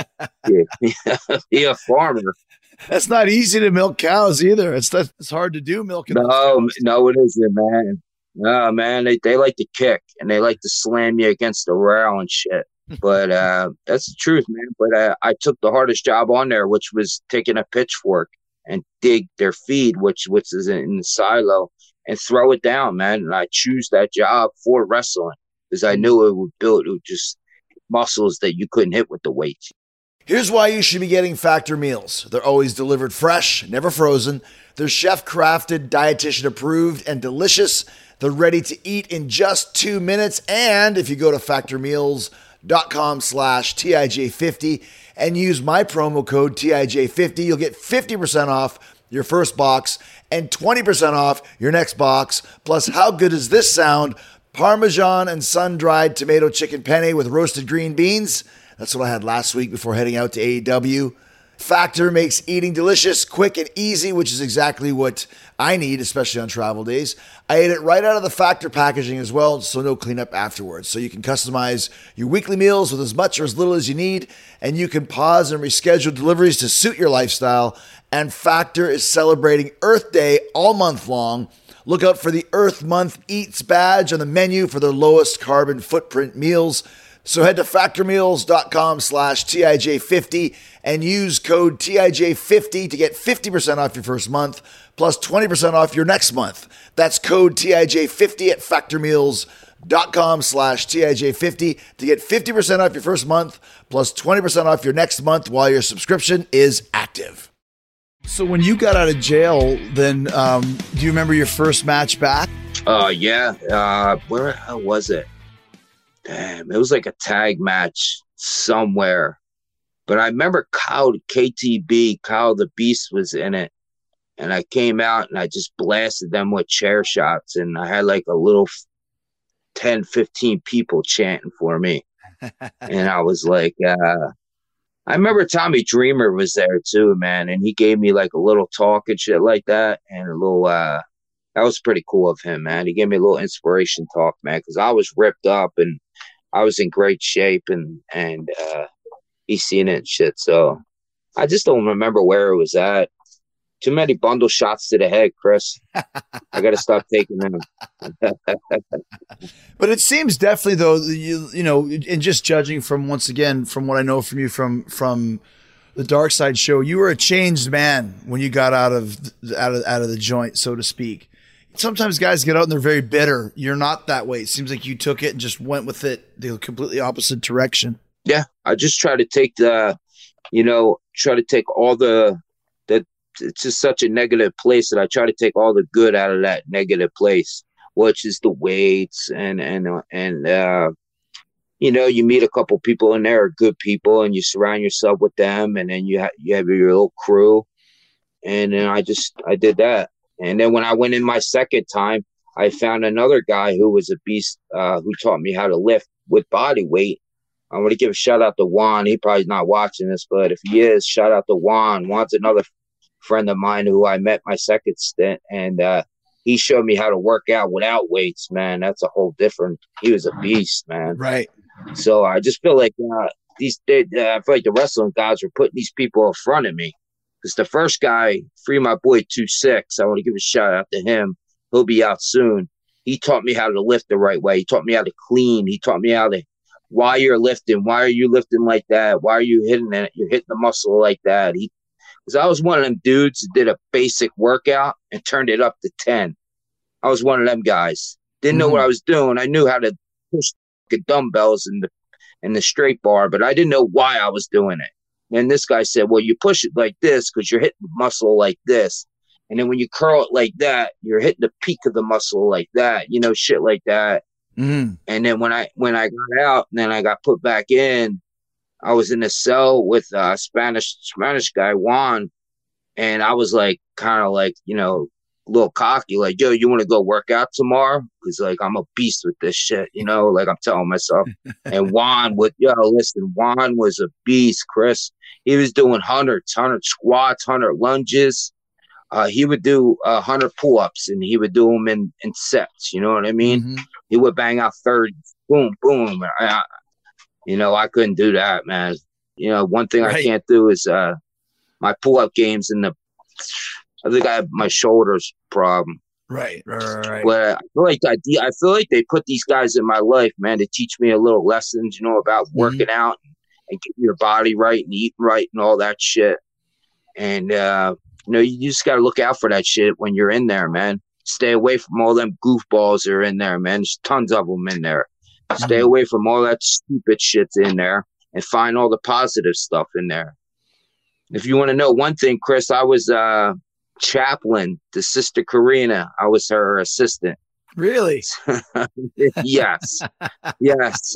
S5: be a farmer.
S2: That's not easy to milk cows either. It's hard to do milking.
S5: No, it isn't, man. No, man, they like to kick and they like to slam you against the rail and shit. But that's the truth, man. But I took the hardest job on there, which was taking a pitchfork and dig their feed, which is in the silo, and throw it down, man. And I choose that job for wrestling because I knew it would just muscles that you couldn't hit with the weights.
S2: Here's why you should be getting Factor meals. They're always delivered fresh, never frozen. They're chef-crafted, dietitian-approved, and delicious. They're ready to eat in just 2 minutes. And if you go to factormeals.com/TIJ50 and use my promo code TIJ50, you'll get 50% off your first box and 20% off your next box. Plus, how good does this sound? Parmesan and sun-dried tomato chicken penne with roasted green beans. That's what I had last week before heading out to AEW. Factor makes eating delicious, quick, and easy, which is exactly what I need, especially on travel days. I ate it right out of the Factor packaging as well, so no cleanup afterwards. So you can customize your weekly meals with as much or as little as you need, and you can pause and reschedule deliveries to suit your lifestyle. And Factor is celebrating Earth Day all month long. Look out for the Earth Month Eats badge on the menu for their lowest carbon footprint meals. So head to factormeals.com/TIJ50 and use code TIJ50 to get 50% off your first month plus 20% off your next month. That's code TIJ50 at factormeals.com/TIJ50 to get 50% off your first month plus 20% off your next month while your subscription is active. So when you got out of jail, then do you remember your first match back?
S5: Yeah. Where the hell was it? Damn, it was like a tag match somewhere. But I remember Kyle the Beast was in it. And I came out and I just blasted them with chair shots. And I had like a little 10, 15 people chanting for me. And I was like, I remember Tommy Dreamer was there too, man. And he gave me like a little talk and shit like that. And a little, that was pretty cool of him, man. He gave me a little inspiration talk, man, because I was ripped up and I was in great shape and he's seen it and shit. So I just don't remember where it was at. Too many bundle shots to the head, Chris. I got to stop taking them.
S2: But it seems definitely, though, you know, and just judging from, once again, from what I know from you from the Dark Side show, you were a changed man when you got out of the joint, so to speak. Sometimes guys get out and they're very bitter. You're not that way. It seems like you took it and just went with it the completely opposite direction.
S5: Yeah, I just try to take it's just such a negative place that I try to take all the good out of that negative place, which is the weights and you meet a couple people in there, good people, and you surround yourself with them, and then you have your little crew, and then I did that. And then when I went in my second time, I found another guy who was a beast, who taught me how to lift with body weight. I want to give a shout out to Juan. He probably not watching this, but if he is, shout out to Juan. Juan's another friend of mine who I met my second stint, and he showed me how to work out without weights, man. That's a whole different. He was a beast, man.
S2: Right.
S5: So I just feel like I feel like the wrestling guys were putting these people in front of me. Because the first guy, Free My Boy 26, I want to give a shout out to him. He'll be out soon. He taught me how to lift the right way. He taught me how to clean. He taught me how to, why you're lifting. Why are you lifting like that? Why are you hitting it? You're hitting the muscle like that. Because I was one of them dudes that did a basic workout and turned it up to 10. I was one of them guys. Didn't know what I was doing. I knew how to push the dumbbells and the straight bar, but I didn't know why I was doing it. And this guy said, well, you push it like this because you're hitting the muscle like this. And then when you curl it like that, you're hitting the peak of the muscle like that, shit like that. Mm-hmm. And then when I got out and then I got put back in, I was in a cell with a Spanish guy, Juan. And I was like, kind of like, a little cocky, like, yo, you want to go work out tomorrow? Because, like, I'm a beast with this shit, like I'm telling myself. And Juan Juan was a beast, Chris. He was doing 100 squats, 100 lunges. He would do 100 pull-ups, and he would do them in sets, you know what I mean? Mm-hmm. He would bang out 30, boom, boom. I couldn't do that, man. One thing I can't do is my pull-up games I think I have my shoulders problem.
S2: Right.
S5: But I feel like they put these guys in my life, man, to teach me a little lessons, about working out and getting your body right and eating right and all that shit. And you just got to look out for that shit when you're in there, man. Stay away from all them goofballs that are in there, man. There's tons of them in there. Stay away from all that stupid shit's in there. and find all the positive stuff in there. If you want to know one thing, Chris, I was chaplain to Sister Karina. I was her assistant.
S2: Really?
S5: Yes. Yes.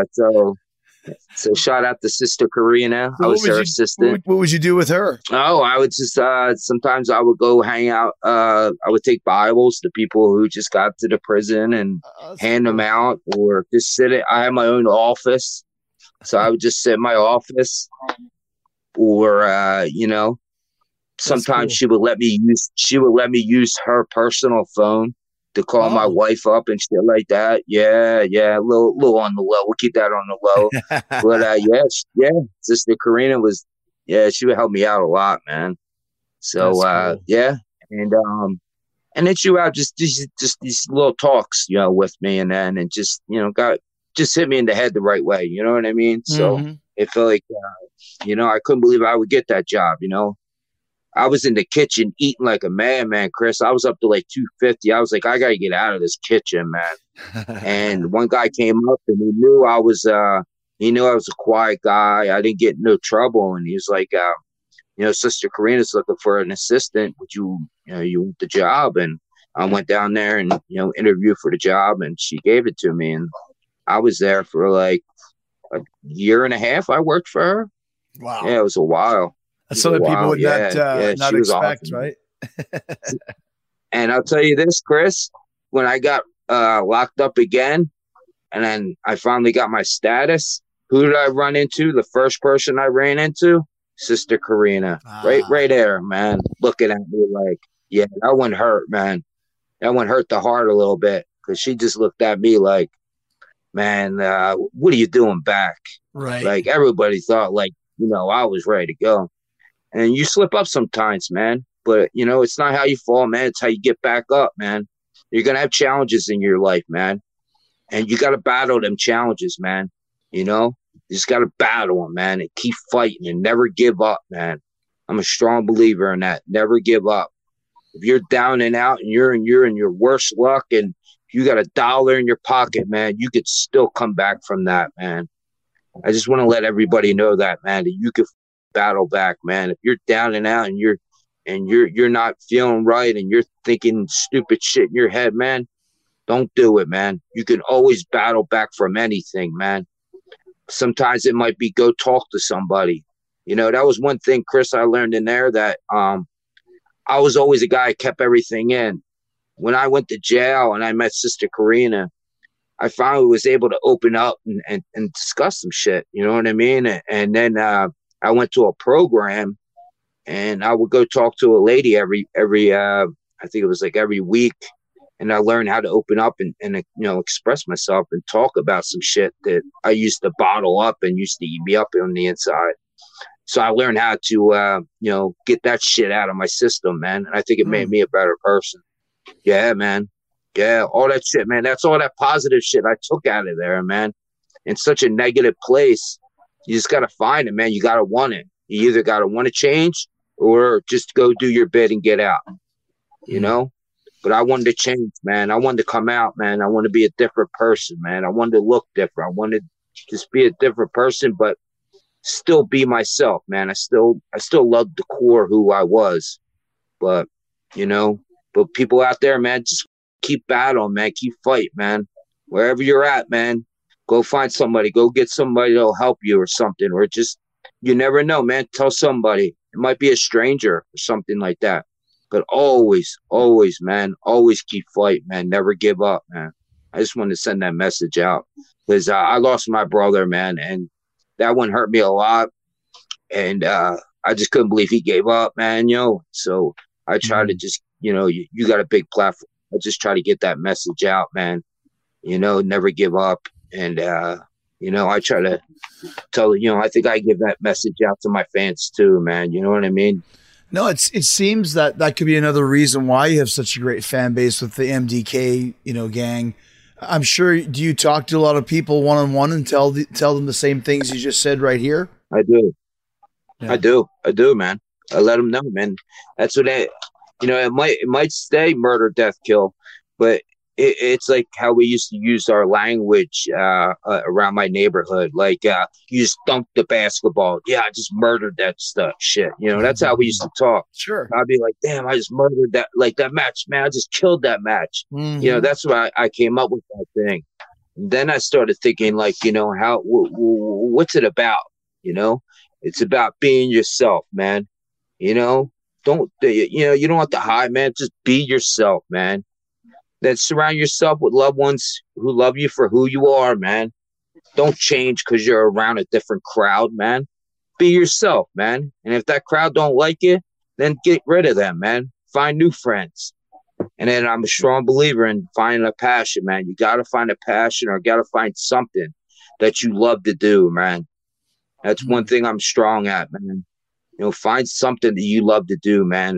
S5: So shout out to Sister Karina.
S2: So
S5: I was her assistant.
S2: What would you do with her?
S5: Oh, I would just sometimes I would go hang out. I would take Bibles to people who just got to the prison and hand them out, or just sit at. I have my own office, so I would just sit in my office, or sometimes she would let me use her personal phone to call my wife up and shit like that. Yeah, a little on the low. We'll keep that on the low. But Sister Karina she would help me out a lot, man. So cool. And then she would have just these little talks, with me, and just just hit me in the head the right way. You know what I mean? So it felt like I couldn't believe I would get that job. I was in the kitchen eating like a madman, Chris. I was up to like 250. I was like, I got to get out of this kitchen, man. And one guy came up and he knew I was a quiet guy. I didn't get in no trouble. And he was like, Sister Karina's looking for an assistant. Would you want the job? And I went down there and, interviewed for the job, and she gave it to me. And I was there for like a year and a half. I worked for her.
S2: Wow.
S5: Yeah, it was a while.
S2: Some people would not expect, awesome. Right?
S5: And I'll tell you this, Chris, when I got locked up again, and then I finally got my status, who did I run into? The first person I ran into? Sister Karina. Right there, man, looking at me like, yeah, that one hurt, man. That one hurt the heart a little bit, because she just looked at me like, man, what are you doing back?
S2: Right.
S5: Like, everybody thought, like, I was ready to go. And you slip up sometimes, man. But, it's not how you fall, man. It's how you get back up, man. You're going to have challenges in your life, man. And you got to battle them challenges, man. You just got to battle them, man, and keep fighting and never give up, man. I'm a strong believer in that. Never give up. If you're down and out and you're in your worst luck and you got $1 in your pocket, man, you could still come back from that, man. I just want to let everybody know that, man, that you could battle back, man. If you're down and out and you're not feeling right and you're thinking stupid shit in your head, man, don't do it, man. You can always battle back from anything, man. Sometimes it might be go talk to somebody. That was one thing, Chris, I learned in there, that I was always a guy who kept everything in. When I went to jail and I met Sister Karina, I finally was able to open up and discuss some shit. You know what I mean? And then I went to a program, and I would go talk to a lady every I think it was like every week, and I learned how to open up and express myself and talk about some shit that I used to bottle up and used to eat me up on the inside. So I learned how to get that shit out of my system, man, and I think it made me a better person. Yeah, man. Yeah, all that shit, man. That's all that positive shit I took out of there, man. In such a negative place, you just got to find it, man. You got to want it. You either got to want to change or just go do your bit and get out, But I wanted to change, man. I wanted to come out, man. I wanted to be a different person, man. I wanted to look different. I wanted to just be a different person, but still be myself, man. I still loved the core who I was. But, but people out there, man, just keep battling, man. Keep fight, man. Wherever you're at, man. Go find somebody. Go get somebody that'll help you or something. Or just, you never know, man. Tell somebody. It might be a stranger or something like that. But always, man, always keep fighting, man. Never give up, man. I just wanted to send that message out. Because I lost my brother, man. And that one hurt me a lot. And I just couldn't believe he gave up, man, So I try to just, you got a big platform. I just try to get that message out, man. Never give up. And, I try to tell, I think I give that message out to my fans too, man. You know what I mean?
S2: No, it seems that could be another reason why you have such a great fan base with the MDK, gang. I'm sure, do you talk to a lot of people one-on-one and tell them the same things you just said right here?
S5: I do. Yeah. I do, man. I let them know, man. That's what it might stay murder, death, kill, but it's like how we used to use our language around my neighborhood. Like, you just dunked the basketball. Yeah, I just murdered that stuff. Shit. That's how we used to talk.
S2: Sure.
S5: I'd be like, damn, I just murdered that match, man. I just killed that match. That's why I came up with that thing. And then I started thinking, like, what's it about? It's about being yourself, man. You don't have to hide, man. Just be yourself, man. Then surround yourself with loved ones who love you for who you are, man. Don't change because you're around a different crowd, man. Be yourself, man. And if that crowd don't like you, then get rid of them, man. Find new friends. And then I'm a strong believer in finding a passion, man. You got to find a passion or got to find something that you love to do, man. That's one thing I'm strong at, man. Find something that you love to do, man,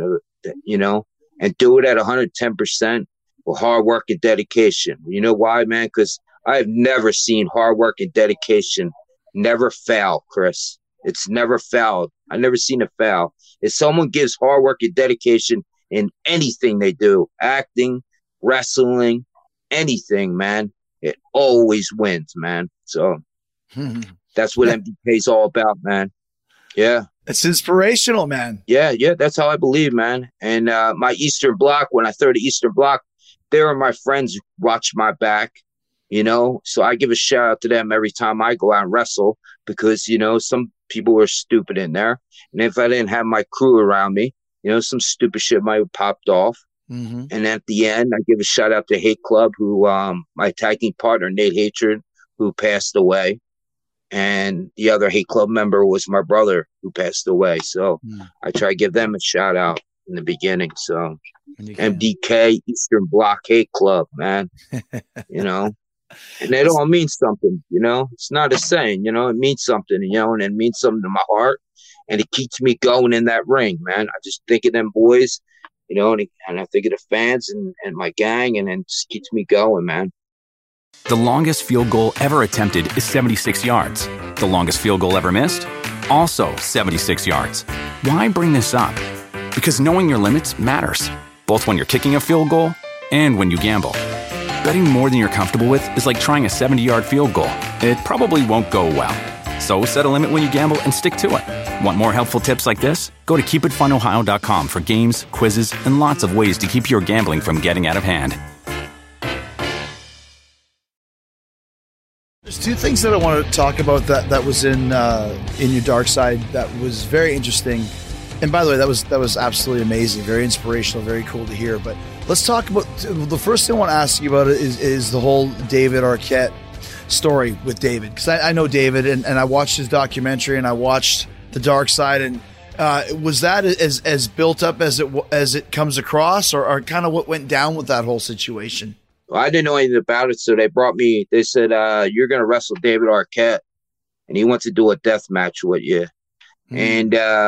S5: and do it at 110% with hard work and dedication. You know why, man? Because I have never seen hard work and dedication never fail, Chris. It's never failed. I've never seen it fail. If someone gives hard work and dedication in anything they do, acting, wrestling, anything, man, it always wins, man. So that's what MDK is all about, man. Yeah.
S2: It's inspirational, man.
S5: Yeah, that's how I believe, man. And my Eastern Bloc, when I throw the Eastern Bloc, they were my friends who watch my back, So I give a shout out to them every time I go out and wrestle because, some people were stupid in there. And if I didn't have my crew around me, some stupid shit might have popped off. And at the end, I give a shout out to Hate Club, who my tag team partner, Nate Hatred, who passed away. And the other Hate Club member was my brother who passed away. So I try to give them a shout out in the beginning. So MDK, Eastern Bloc Hate Club, man. And it all means something, It's not a saying, it means something, and it means something to my heart. And it keeps me going in that ring, man. I just think of them boys, and I think of the fans and my gang, and it just keeps me going, man.
S6: The longest field goal ever attempted is 76 yards. The longest field goal ever missed? Also 76 yards. Why bring this up? Because knowing your limits matters, both when you're kicking a field goal and when you gamble. Betting more than you're comfortable with is like trying a 70-yard field goal. It probably won't go well. So set a limit when you gamble and stick to it. Want more helpful tips like this? Go to keepitfunohio.com for games, quizzes, and lots of ways to keep your gambling from getting out of hand.
S2: There's two things that I want to talk about that was in your dark side that was very interesting. And by the way, that was absolutely amazing, very inspirational, very cool to hear. But let's talk about the first thing I want to ask you about is the whole David Arquette story with David, because I know David and I watched his documentary and I watched the dark side, and was that as built up as it comes across, or kind of what went down with that whole situation?
S5: Well, I didn't know anything about it, so they said, you're going to wrestle David Arquette, and he wants to do a death match with you. And,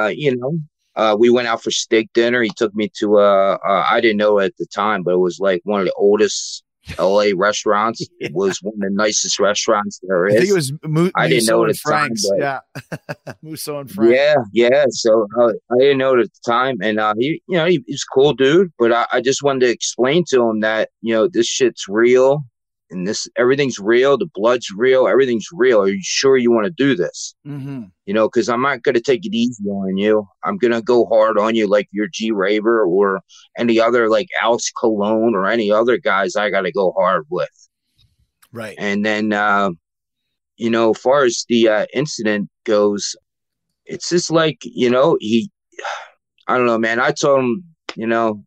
S5: we went out for steak dinner. He took me to, I didn't know at the time, but it was like one of the oldest LA restaurants. It was one of the nicest restaurants there is.
S2: I think it was
S5: I didn't know at the time.
S2: But Musso and Frank.
S5: Yeah. So I didn't know it at the time. And he was a cool dude, but I just wanted to explain to him that, this shit's real. And everything's real. The blood's real. Everything's real. Are you sure you want to do this? Because I'm not going to take it easy on you. I'm going to go hard on you like you're G Raver or any other like Alex Colon or any other guys I got to go hard with.
S2: Right.
S5: And then, as far as the incident goes, it's just like, I don't know, man. I told him,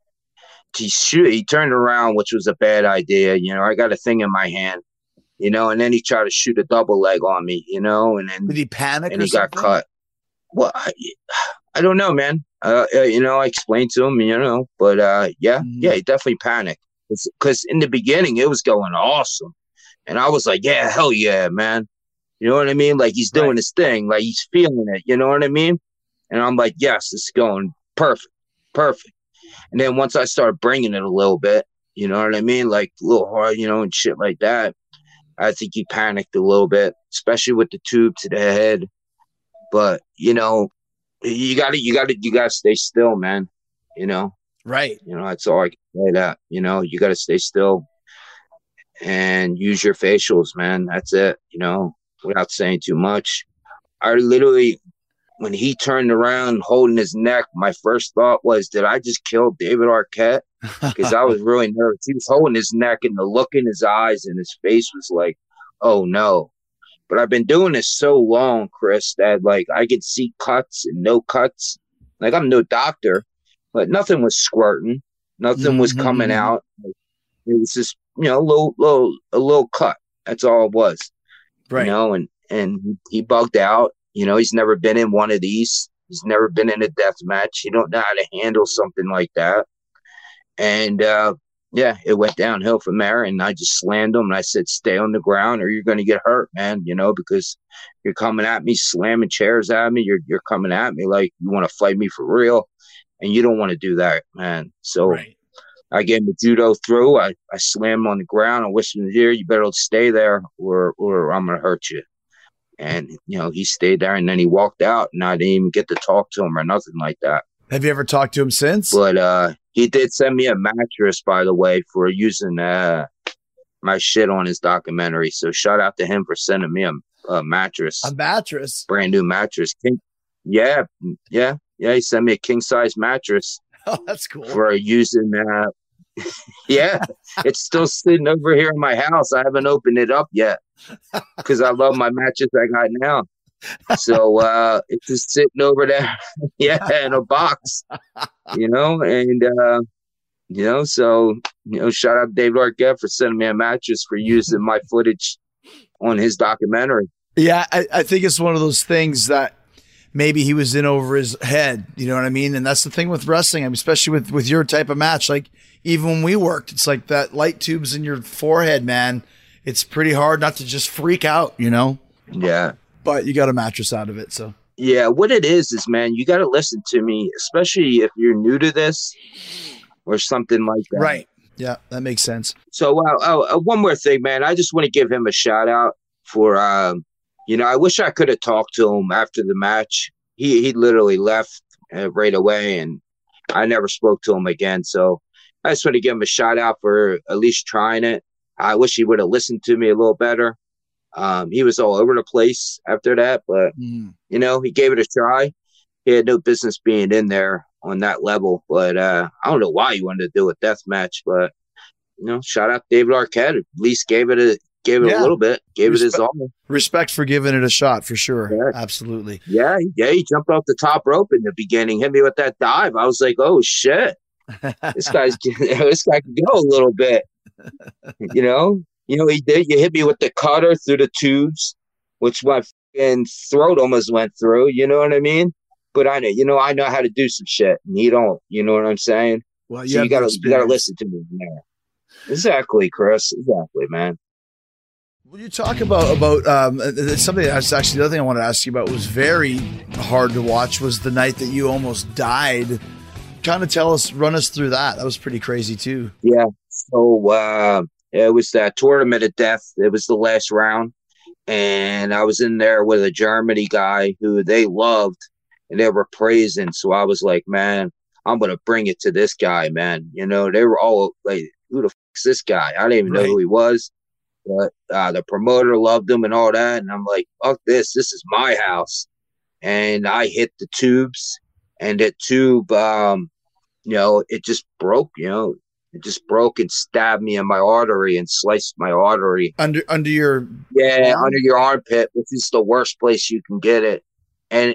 S5: he turned around, which was a bad idea. I got a thing in my hand, and then he tried to shoot a double leg on me, and then
S2: did he panic
S5: and he got cut. Well, I don't know, man. I explained to him, but he definitely panicked because in the beginning it was going awesome. And I was like, yeah, hell yeah, man. You know what I mean? Like he's doing his thing, like he's feeling it. You know what I mean? And I'm like, yes, it's going perfect. And then once I started bringing it a little bit, you know what I mean? Like a little hard, and shit like that. I think he panicked a little bit, especially with the tube to the head. But, you gotta stay still, man.
S2: Right.
S5: That's all I can say that, you gotta stay still. and use your facials, man. That's it, without saying too much. I literally, when he turned around holding his neck, my first thought was, did I just kill David Arquette? Because I was really nervous. He was holding his neck, and the look in his eyes and his face was like, oh no. But I've been doing this so long, Chris, that like I could see cuts and no cuts. Like, I'm no doctor, but nothing was squirting. Nothing was coming out. It was just, a little cut. That's all it was.
S2: Right.
S5: And he bugged out. He's never been in one of these. He's never been in a death match. He don't know how to handle something like that. And it went downhill from there. And I just slammed him, and I said, stay on the ground or you're going to get hurt, man. Because you're coming at me, slamming chairs at me. You're coming at me like you want to fight me for real, and you don't want to do that, man. So
S2: Right.
S5: I gave him a judo throw. I slammed him on the ground. I whispered in his ear, you better stay there or I'm going to hurt you. And, he stayed there, and then he walked out, and I didn't even get to talk to him or nothing like that.
S2: Have you ever talked to him since?
S5: But he did send me a mattress, by the way, for using my shit on his documentary. So shout out to him for sending me a mattress.
S2: A mattress?
S5: Brand new mattress. Yeah. He sent me a king-size mattress.
S2: Oh, that's cool.
S5: For using yeah, it's still sitting over here in my house. I haven't opened it up yet because I love my mattress I got now. So it's just sitting over there, in a box, so shout out to David Arquette for sending me a mattress for using my footage on his documentary.
S2: Yeah, I think it's one of those things that maybe he was in over his head, you know what I mean? And that's the thing with wrestling, especially with your type of match. Like, even when we worked, it's like that light tubes in your forehead, man. It's pretty hard not to just freak out,
S5: Yeah.
S2: But you got a mattress out of it, so.
S5: Yeah, what it is, man, you got to listen to me, especially if you're new to this or something like that.
S2: Right. Yeah, that makes sense.
S5: So one more thing, man. I just want to give him a shout out for, I wish I could have talked to him after the match. He literally left right away, and I never spoke to him again. So I just want to give him a shout out for at least trying it. I wish he would have listened to me a little better. He was all over the place after that, but he gave it a try. He had no business being in there on that level, but I don't know why he wanted to do a death match, but shout out to David Arquette. At least gave it a little bit, gave it his all.
S2: Respect for giving it a shot, for sure.
S5: Yeah.
S2: Absolutely.
S5: Yeah, he jumped off the top rope in the beginning, hit me with that dive. I was like, oh shit, this guy can go a little bit. He did. You hit me with the cutter through the tubes, which my fucking throat almost went through. You know what I mean? But I know how to do some shit, and you don't. You know what I'm saying?
S2: Well,
S5: so you gotta listen to me, man. Exactly, Chris. Exactly, man.
S2: When you talk about something that's actually the other thing I wanted to ask you about was very hard to watch was the night that you almost died. Kind of run us through that. That was pretty crazy too.
S5: Yeah. So it was that tournament of death. It was the last round, and I was in there with a Germany guy who they loved and they were praising. So I was like, man, I'm gonna bring it to this guy, man. They were all like, who the fuck's this guy? I didn't even know who he was. But the promoter loved him and all that. And I'm like, fuck this. This is my house. And I hit the tubes, and that tube, it just broke, It just broke and stabbed me in my artery and sliced my artery.
S2: Under your
S5: arm? Under your armpit, which is the worst place you can get it. And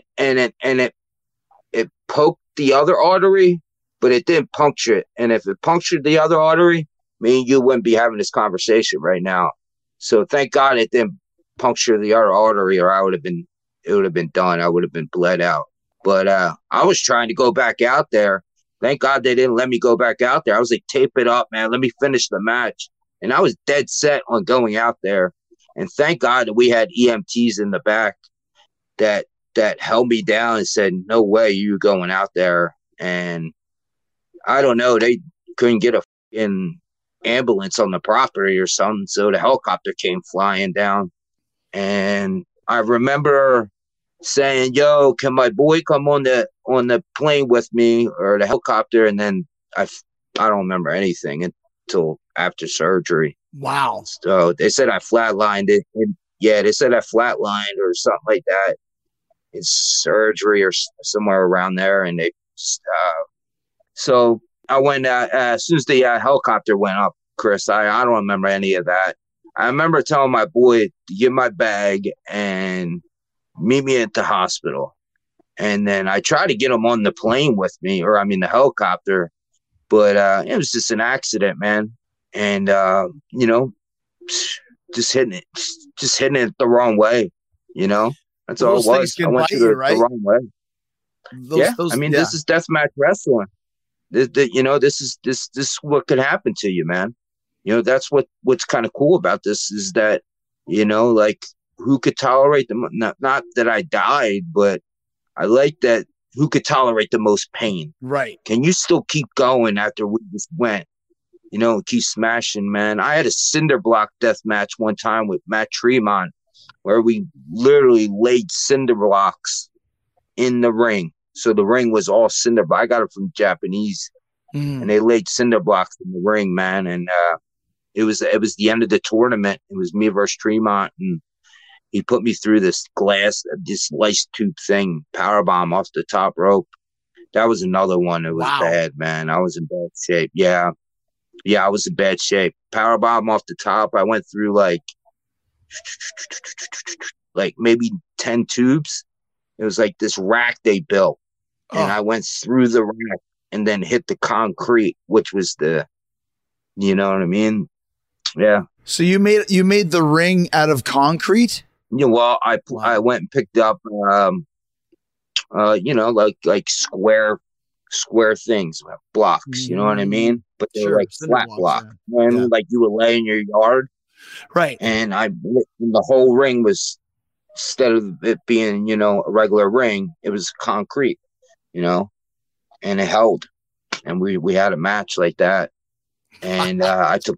S5: it poked the other artery, but it didn't puncture it. And if it punctured the other artery, me and you wouldn't be having this conversation right now. So thank God it didn't puncture the other artery, or it would have been done. I would have been bled out. But I was trying to go back out there. Thank God they didn't let me go back out there. I was like, tape it up, man. Let me finish the match. And I was dead set on going out there. And thank God that we had EMTs in the back that held me down and said, no way you going out there. And I don't know, they couldn't get a fucking ambulance on the property or something. So the helicopter came flying down. And I remember saying, yo, can my boy come on the plane with me, or the helicopter? And then I don't remember anything until after surgery.
S2: Wow.
S5: So they said I flatlined it. And yeah, they said I flatlined or something like that. It's surgery or somewhere around there. And so I went, as soon as the helicopter went up, Chris, I don't remember any of that. I remember telling my boy to get my bag and meet me at the hospital. And then I tried to get him on the plane with me, the helicopter, but it was just an accident, man. And, just hitting it the wrong way, That's all it was. I went the wrong way. This is deathmatch wrestling. This is what could happen to you, man. That's what's kind of cool about this is that, like who could tolerate not that I died, but I like that who could tolerate the most pain.
S2: Right.
S5: Can you still keep going after we just went, keep smashing, man? I had a cinder block death match one time with Matt Tremont where we literally laid cinder blocks in the ring. So the ring was all cinder block. I got it from Japanese. And they laid cinder blocks in the ring, man. And it was the end of the tournament. It was me versus Tremont, and he put me through this lice tube thing, powerbomb off the top rope. That was another one that was bad, man. I was in bad shape. Yeah, I was in bad shape. Powerbomb off the top. I went through like maybe 10 tubes. It was like this rack they built, and I went through the rack and then hit the concrete, which was you know what I mean? Yeah. So
S2: you made the ring out of concrete?
S5: Yeah. Well, I went and picked up, like square things, blocks. You know what I mean? But they were like flat blocks. Like you would lay in your yard,
S2: right?
S5: And the whole ring was, instead of it being a regular ring, it was concrete. And it held, and we had a match like that, and I took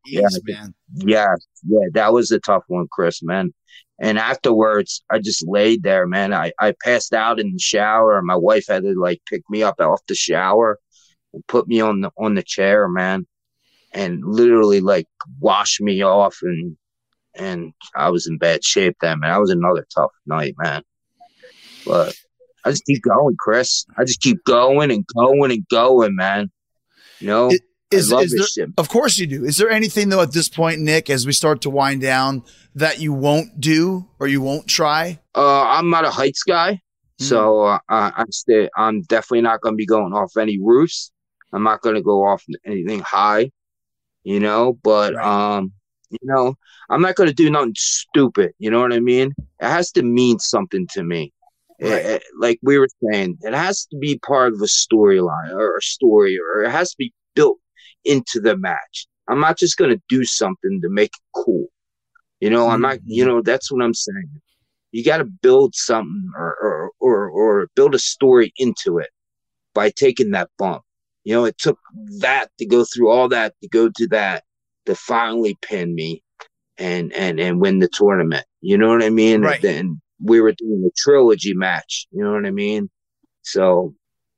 S5: that was a tough one, Chris, man. And afterwards, I just laid there, man. I passed out in the shower, and my wife had to like pick me up off the shower and put me on the chair, man, and literally like wash me off, and I was in bad shape then, man. That was another tough night, man. But I just keep going, Chris. I just keep going and going and going, man. I love this shit.
S2: Of course you do. Is there anything though at this point, Nick, as we start to wind down, that you won't do or you won't try?
S5: I'm not a heights guy, so I'm definitely not going to be going off any roofs. I'm not going to go off anything high, But right. I'm not going to do nothing stupid. You know what I mean? It has to mean something to me. Right. Like we were saying, it has to be part of a storyline or a story, or it has to be built into the match. I'm not just going to do something to make it cool. I'm not, that's what I'm saying. You got to build something or build a story into it by taking that bump. It took that to go through all that, to go to that, to finally pin me and win the tournament. You know what I mean?
S2: Right.
S5: And we were doing a trilogy match. You know what I mean? So,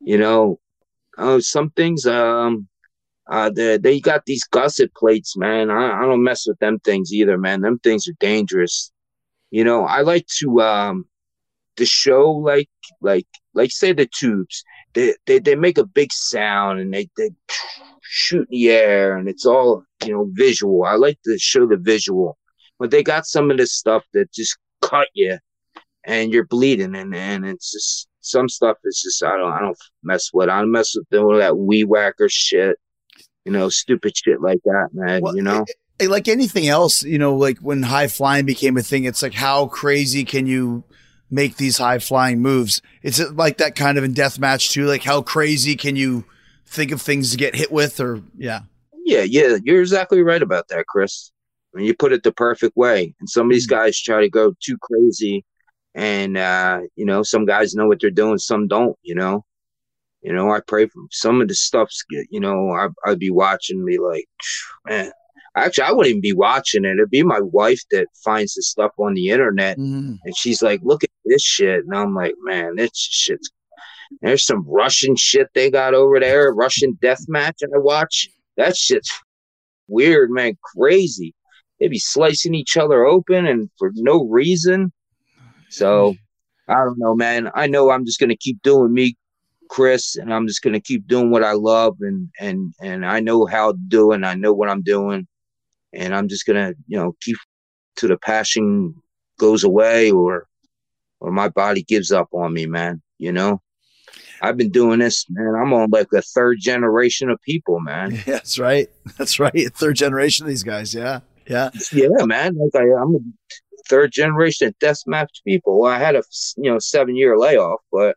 S5: some things, they got these gusset plates, man. I don't mess with them things either, man. Them things are dangerous. I like to show like say the tubes. They make a big sound and they shoot in the air, and it's all visual. I like to show the visual, but they got some of this stuff that just cut you and you're bleeding, and it's just some stuff is just I don't mess with. I don't mess with all that weed whacker shit, stupid shit like that, man. Well,
S2: like anything else, like when high flying became a thing, it's like how crazy can you make these high flying moves? It's like that kind of in deathmatch too. Like how crazy can you think of things to get hit with? Or yeah,
S5: you're exactly right about that, Chris. I mean, you put it the perfect way. And some of these guys try to go too crazy. And, some guys know what they're doing. Some don't, I pray for some of the stuff's, I'd be watching, be like, man, actually, I wouldn't even be watching it. It'd be my wife that finds the stuff on the internet. And she's like, look at this shit. And I'm like, man, this shit's, there's some Russian shit they got over there. Russian death match I watch. That shit's weird, man. Crazy. They'd be slicing each other open and for no reason. So I don't know, man. I know I'm just gonna keep doing me, Chris, and I'm just gonna keep doing what I love, and I know how to do it, and I know what I'm doing, and I'm just gonna, keep till the passion goes away or my body gives up on me, man. I've been doing this, man. I'm on like a third generation of people, man.
S2: Yeah, that's right. That's right. Third generation of these guys. Yeah. Yeah.
S5: Yeah, man. Like I'm a third generation of deathmatch people. Well, I had a 7-year layoff, but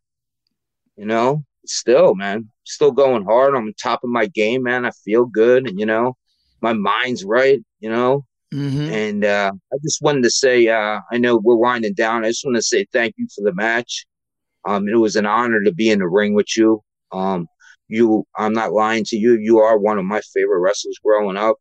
S5: still, man, still going hard. I'm on top of my game, man. I feel good, and my mind's right,
S2: Mm-hmm.
S5: And I just wanted to say, I know we're winding down. I just want to say thank you for the match. It was an honor to be in the ring with you. I'm not lying to you. You are one of my favorite wrestlers growing up,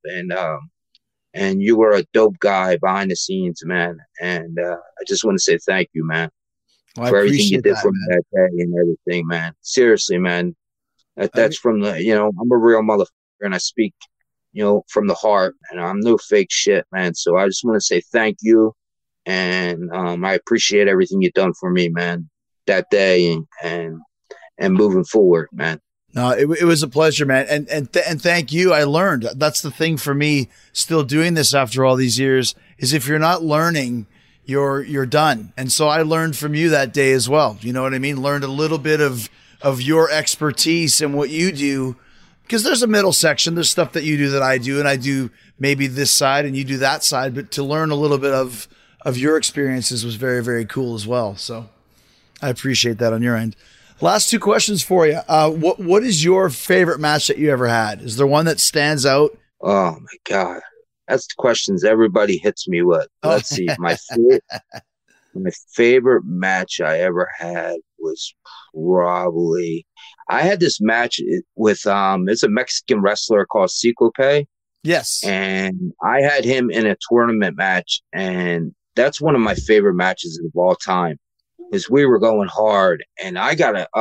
S5: and you were a dope guy behind the scenes, man. And I just want to say thank you, man, for everything you did for me that day and everything, man. Seriously, man. That's from the, I'm a real motherfucker, and I speak, from the heart, and I'm no fake shit, man. So I just want to say thank you, and I appreciate everything you've done for me, man, that day and moving forward, man.
S2: No, it was a pleasure, man. And thank you. I learned. That's the thing for me still doing this after all these years is if you're not learning, you're done. And so I learned from you that day as well. You know what I mean? Learned a little bit of your expertise and what you do, because there's a middle section. There's stuff that you do that I do, and I do maybe this side and you do that side, but to learn a little bit of your experiences was very, very cool as well. So I appreciate that on your end. Last 2 questions for you. What is your favorite match that you ever had? Is there one that stands out?
S5: Oh my God. That's the questions everybody hits me with. Let's see. My favorite match I ever had was probably, I had this match with, it's a Mexican wrestler called Ciclope.
S2: Yes.
S5: And I had him in a tournament match, and that's one of my favorite matches of all time. Is we were going hard, and I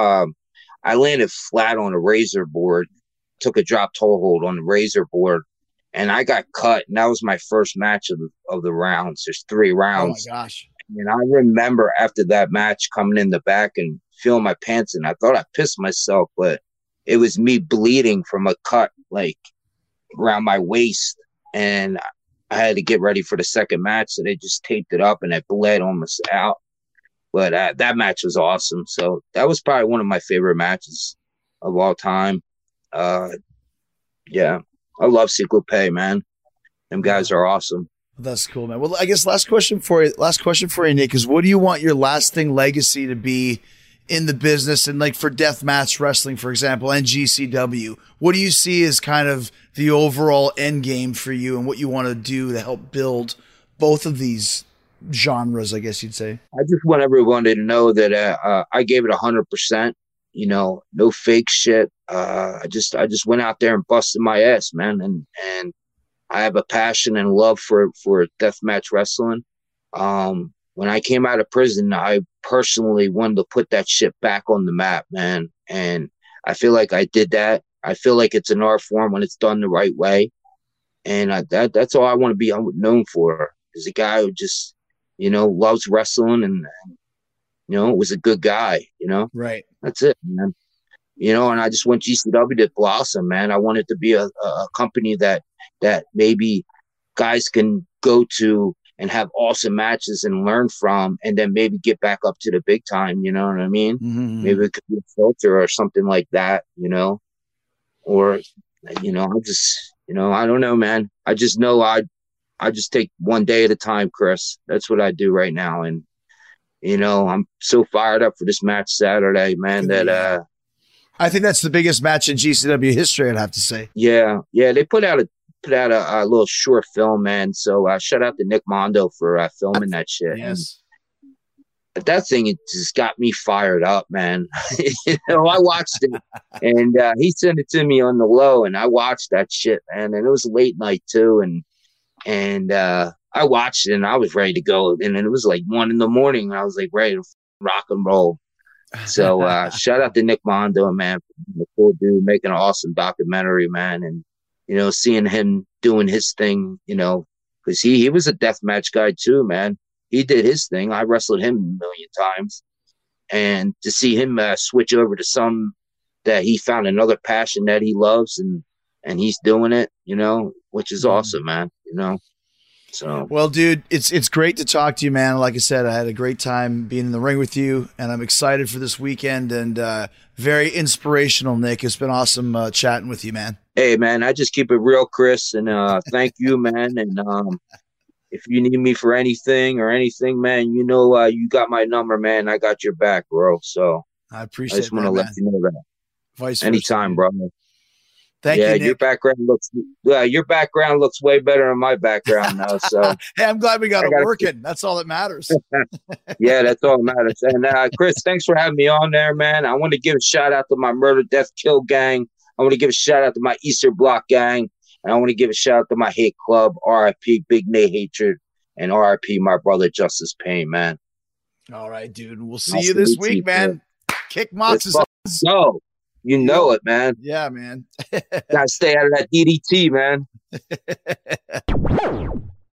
S5: landed flat on a razor board, took a drop toe hold on the razor board, and I got cut. And that was my first match of the rounds. There's 3 rounds.
S2: Oh my gosh.
S5: And I remember after that match coming in the back and feeling my pants, and I thought I pissed myself, but it was me bleeding from a cut like around my waist. And I had to get ready for the second match, so they just taped it up and it bled almost out. But that match was awesome. So that was probably one of my favorite matches of all time. Yeah, I love Ciclope, man. Them guys are awesome.
S2: That's cool, man. Well, I guess last question for you, Nick, is what do you want your lasting legacy to be in the business and like for deathmatch wrestling, for example, and GCW? What do you see as kind of the overall end game for you and what you want to do to help build both of these genres, I guess you'd say?
S5: I just want everyone to know that I gave it 100%. No fake shit. I just went out there and busted my ass, man, and I have a passion and love for deathmatch wrestling. When I came out of prison, I personally wanted to put that shit back on the map, man, and I feel like I did that. I feel like it's an art form when it's done the right way, and that's all I want to be known for, is a guy who just loves wrestling and was a good guy,
S2: Right.
S5: That's it, man. And I just want GCW to blossom, man. I want it to be a company that maybe guys can go to and have awesome matches and learn from, and then maybe get back up to the big time. You know what I mean?
S2: Mm-hmm.
S5: Maybe it could be a filter or something like that, or, I just, I don't know, man. I just know I just take one day at a time, Chris. That's what I do right now. And, I'm so fired up for this match Saturday, man, that,
S2: I think that's the biggest match in GCW history, I'd have to say.
S5: Yeah. They put out a little short film, man. So shout out to Nick Mondo for filming that shit.
S2: Yes.
S5: And that thing, it just got me fired up, man. I watched it, and he sent it to me on the low, and I watched that shit, man. And it was late night too, and I watched it, and I was ready to go. And then it was like 1 a.m, and I was like ready to rock and roll. So shout out to Nick Mondo, man, the cool dude, making an awesome documentary, man. And seeing him doing his thing, because he was a deathmatch guy too, man. He did his thing. I wrestled him a million times, and to see him switch over to some that he found another passion that he loves, and he's doing it, you know, which is awesome, man. You know. So
S2: well, dude, it's great to talk to you, man. Like I said, I had a great time being in the ring with you, and I'm excited for this weekend, and very inspirational, Nick. It's been awesome chatting with you, man.
S5: Hey, man, I just keep it real, Chris, and thank you, man. And if you need me for anything, man, you know, you got my number, man. I got your back, bro. So
S2: I appreciate it.
S5: I just want to let you know that.
S2: Vice
S5: anytime,
S2: versa,
S5: bro.
S2: Thank you, Nick.
S5: Your background looks way better than my background now. So
S2: hey, I'm glad we got it working. That's all that matters.
S5: Yeah, that's all that matters. And Chris, thanks for having me on there, man. I want to give a shout out to my Murder, Death, Kill gang. I want to give a shout out to my Easter Block gang. And I want to give a shout out to my hate club, RIP Big Nate Hatred, and RIP my brother Justice Payne, man.
S2: All right, dude. We'll see you this week, man. Kick Mox's ass.
S5: No. You know it, man.
S2: Yeah, man.
S5: Gotta stay out of that DDT, man.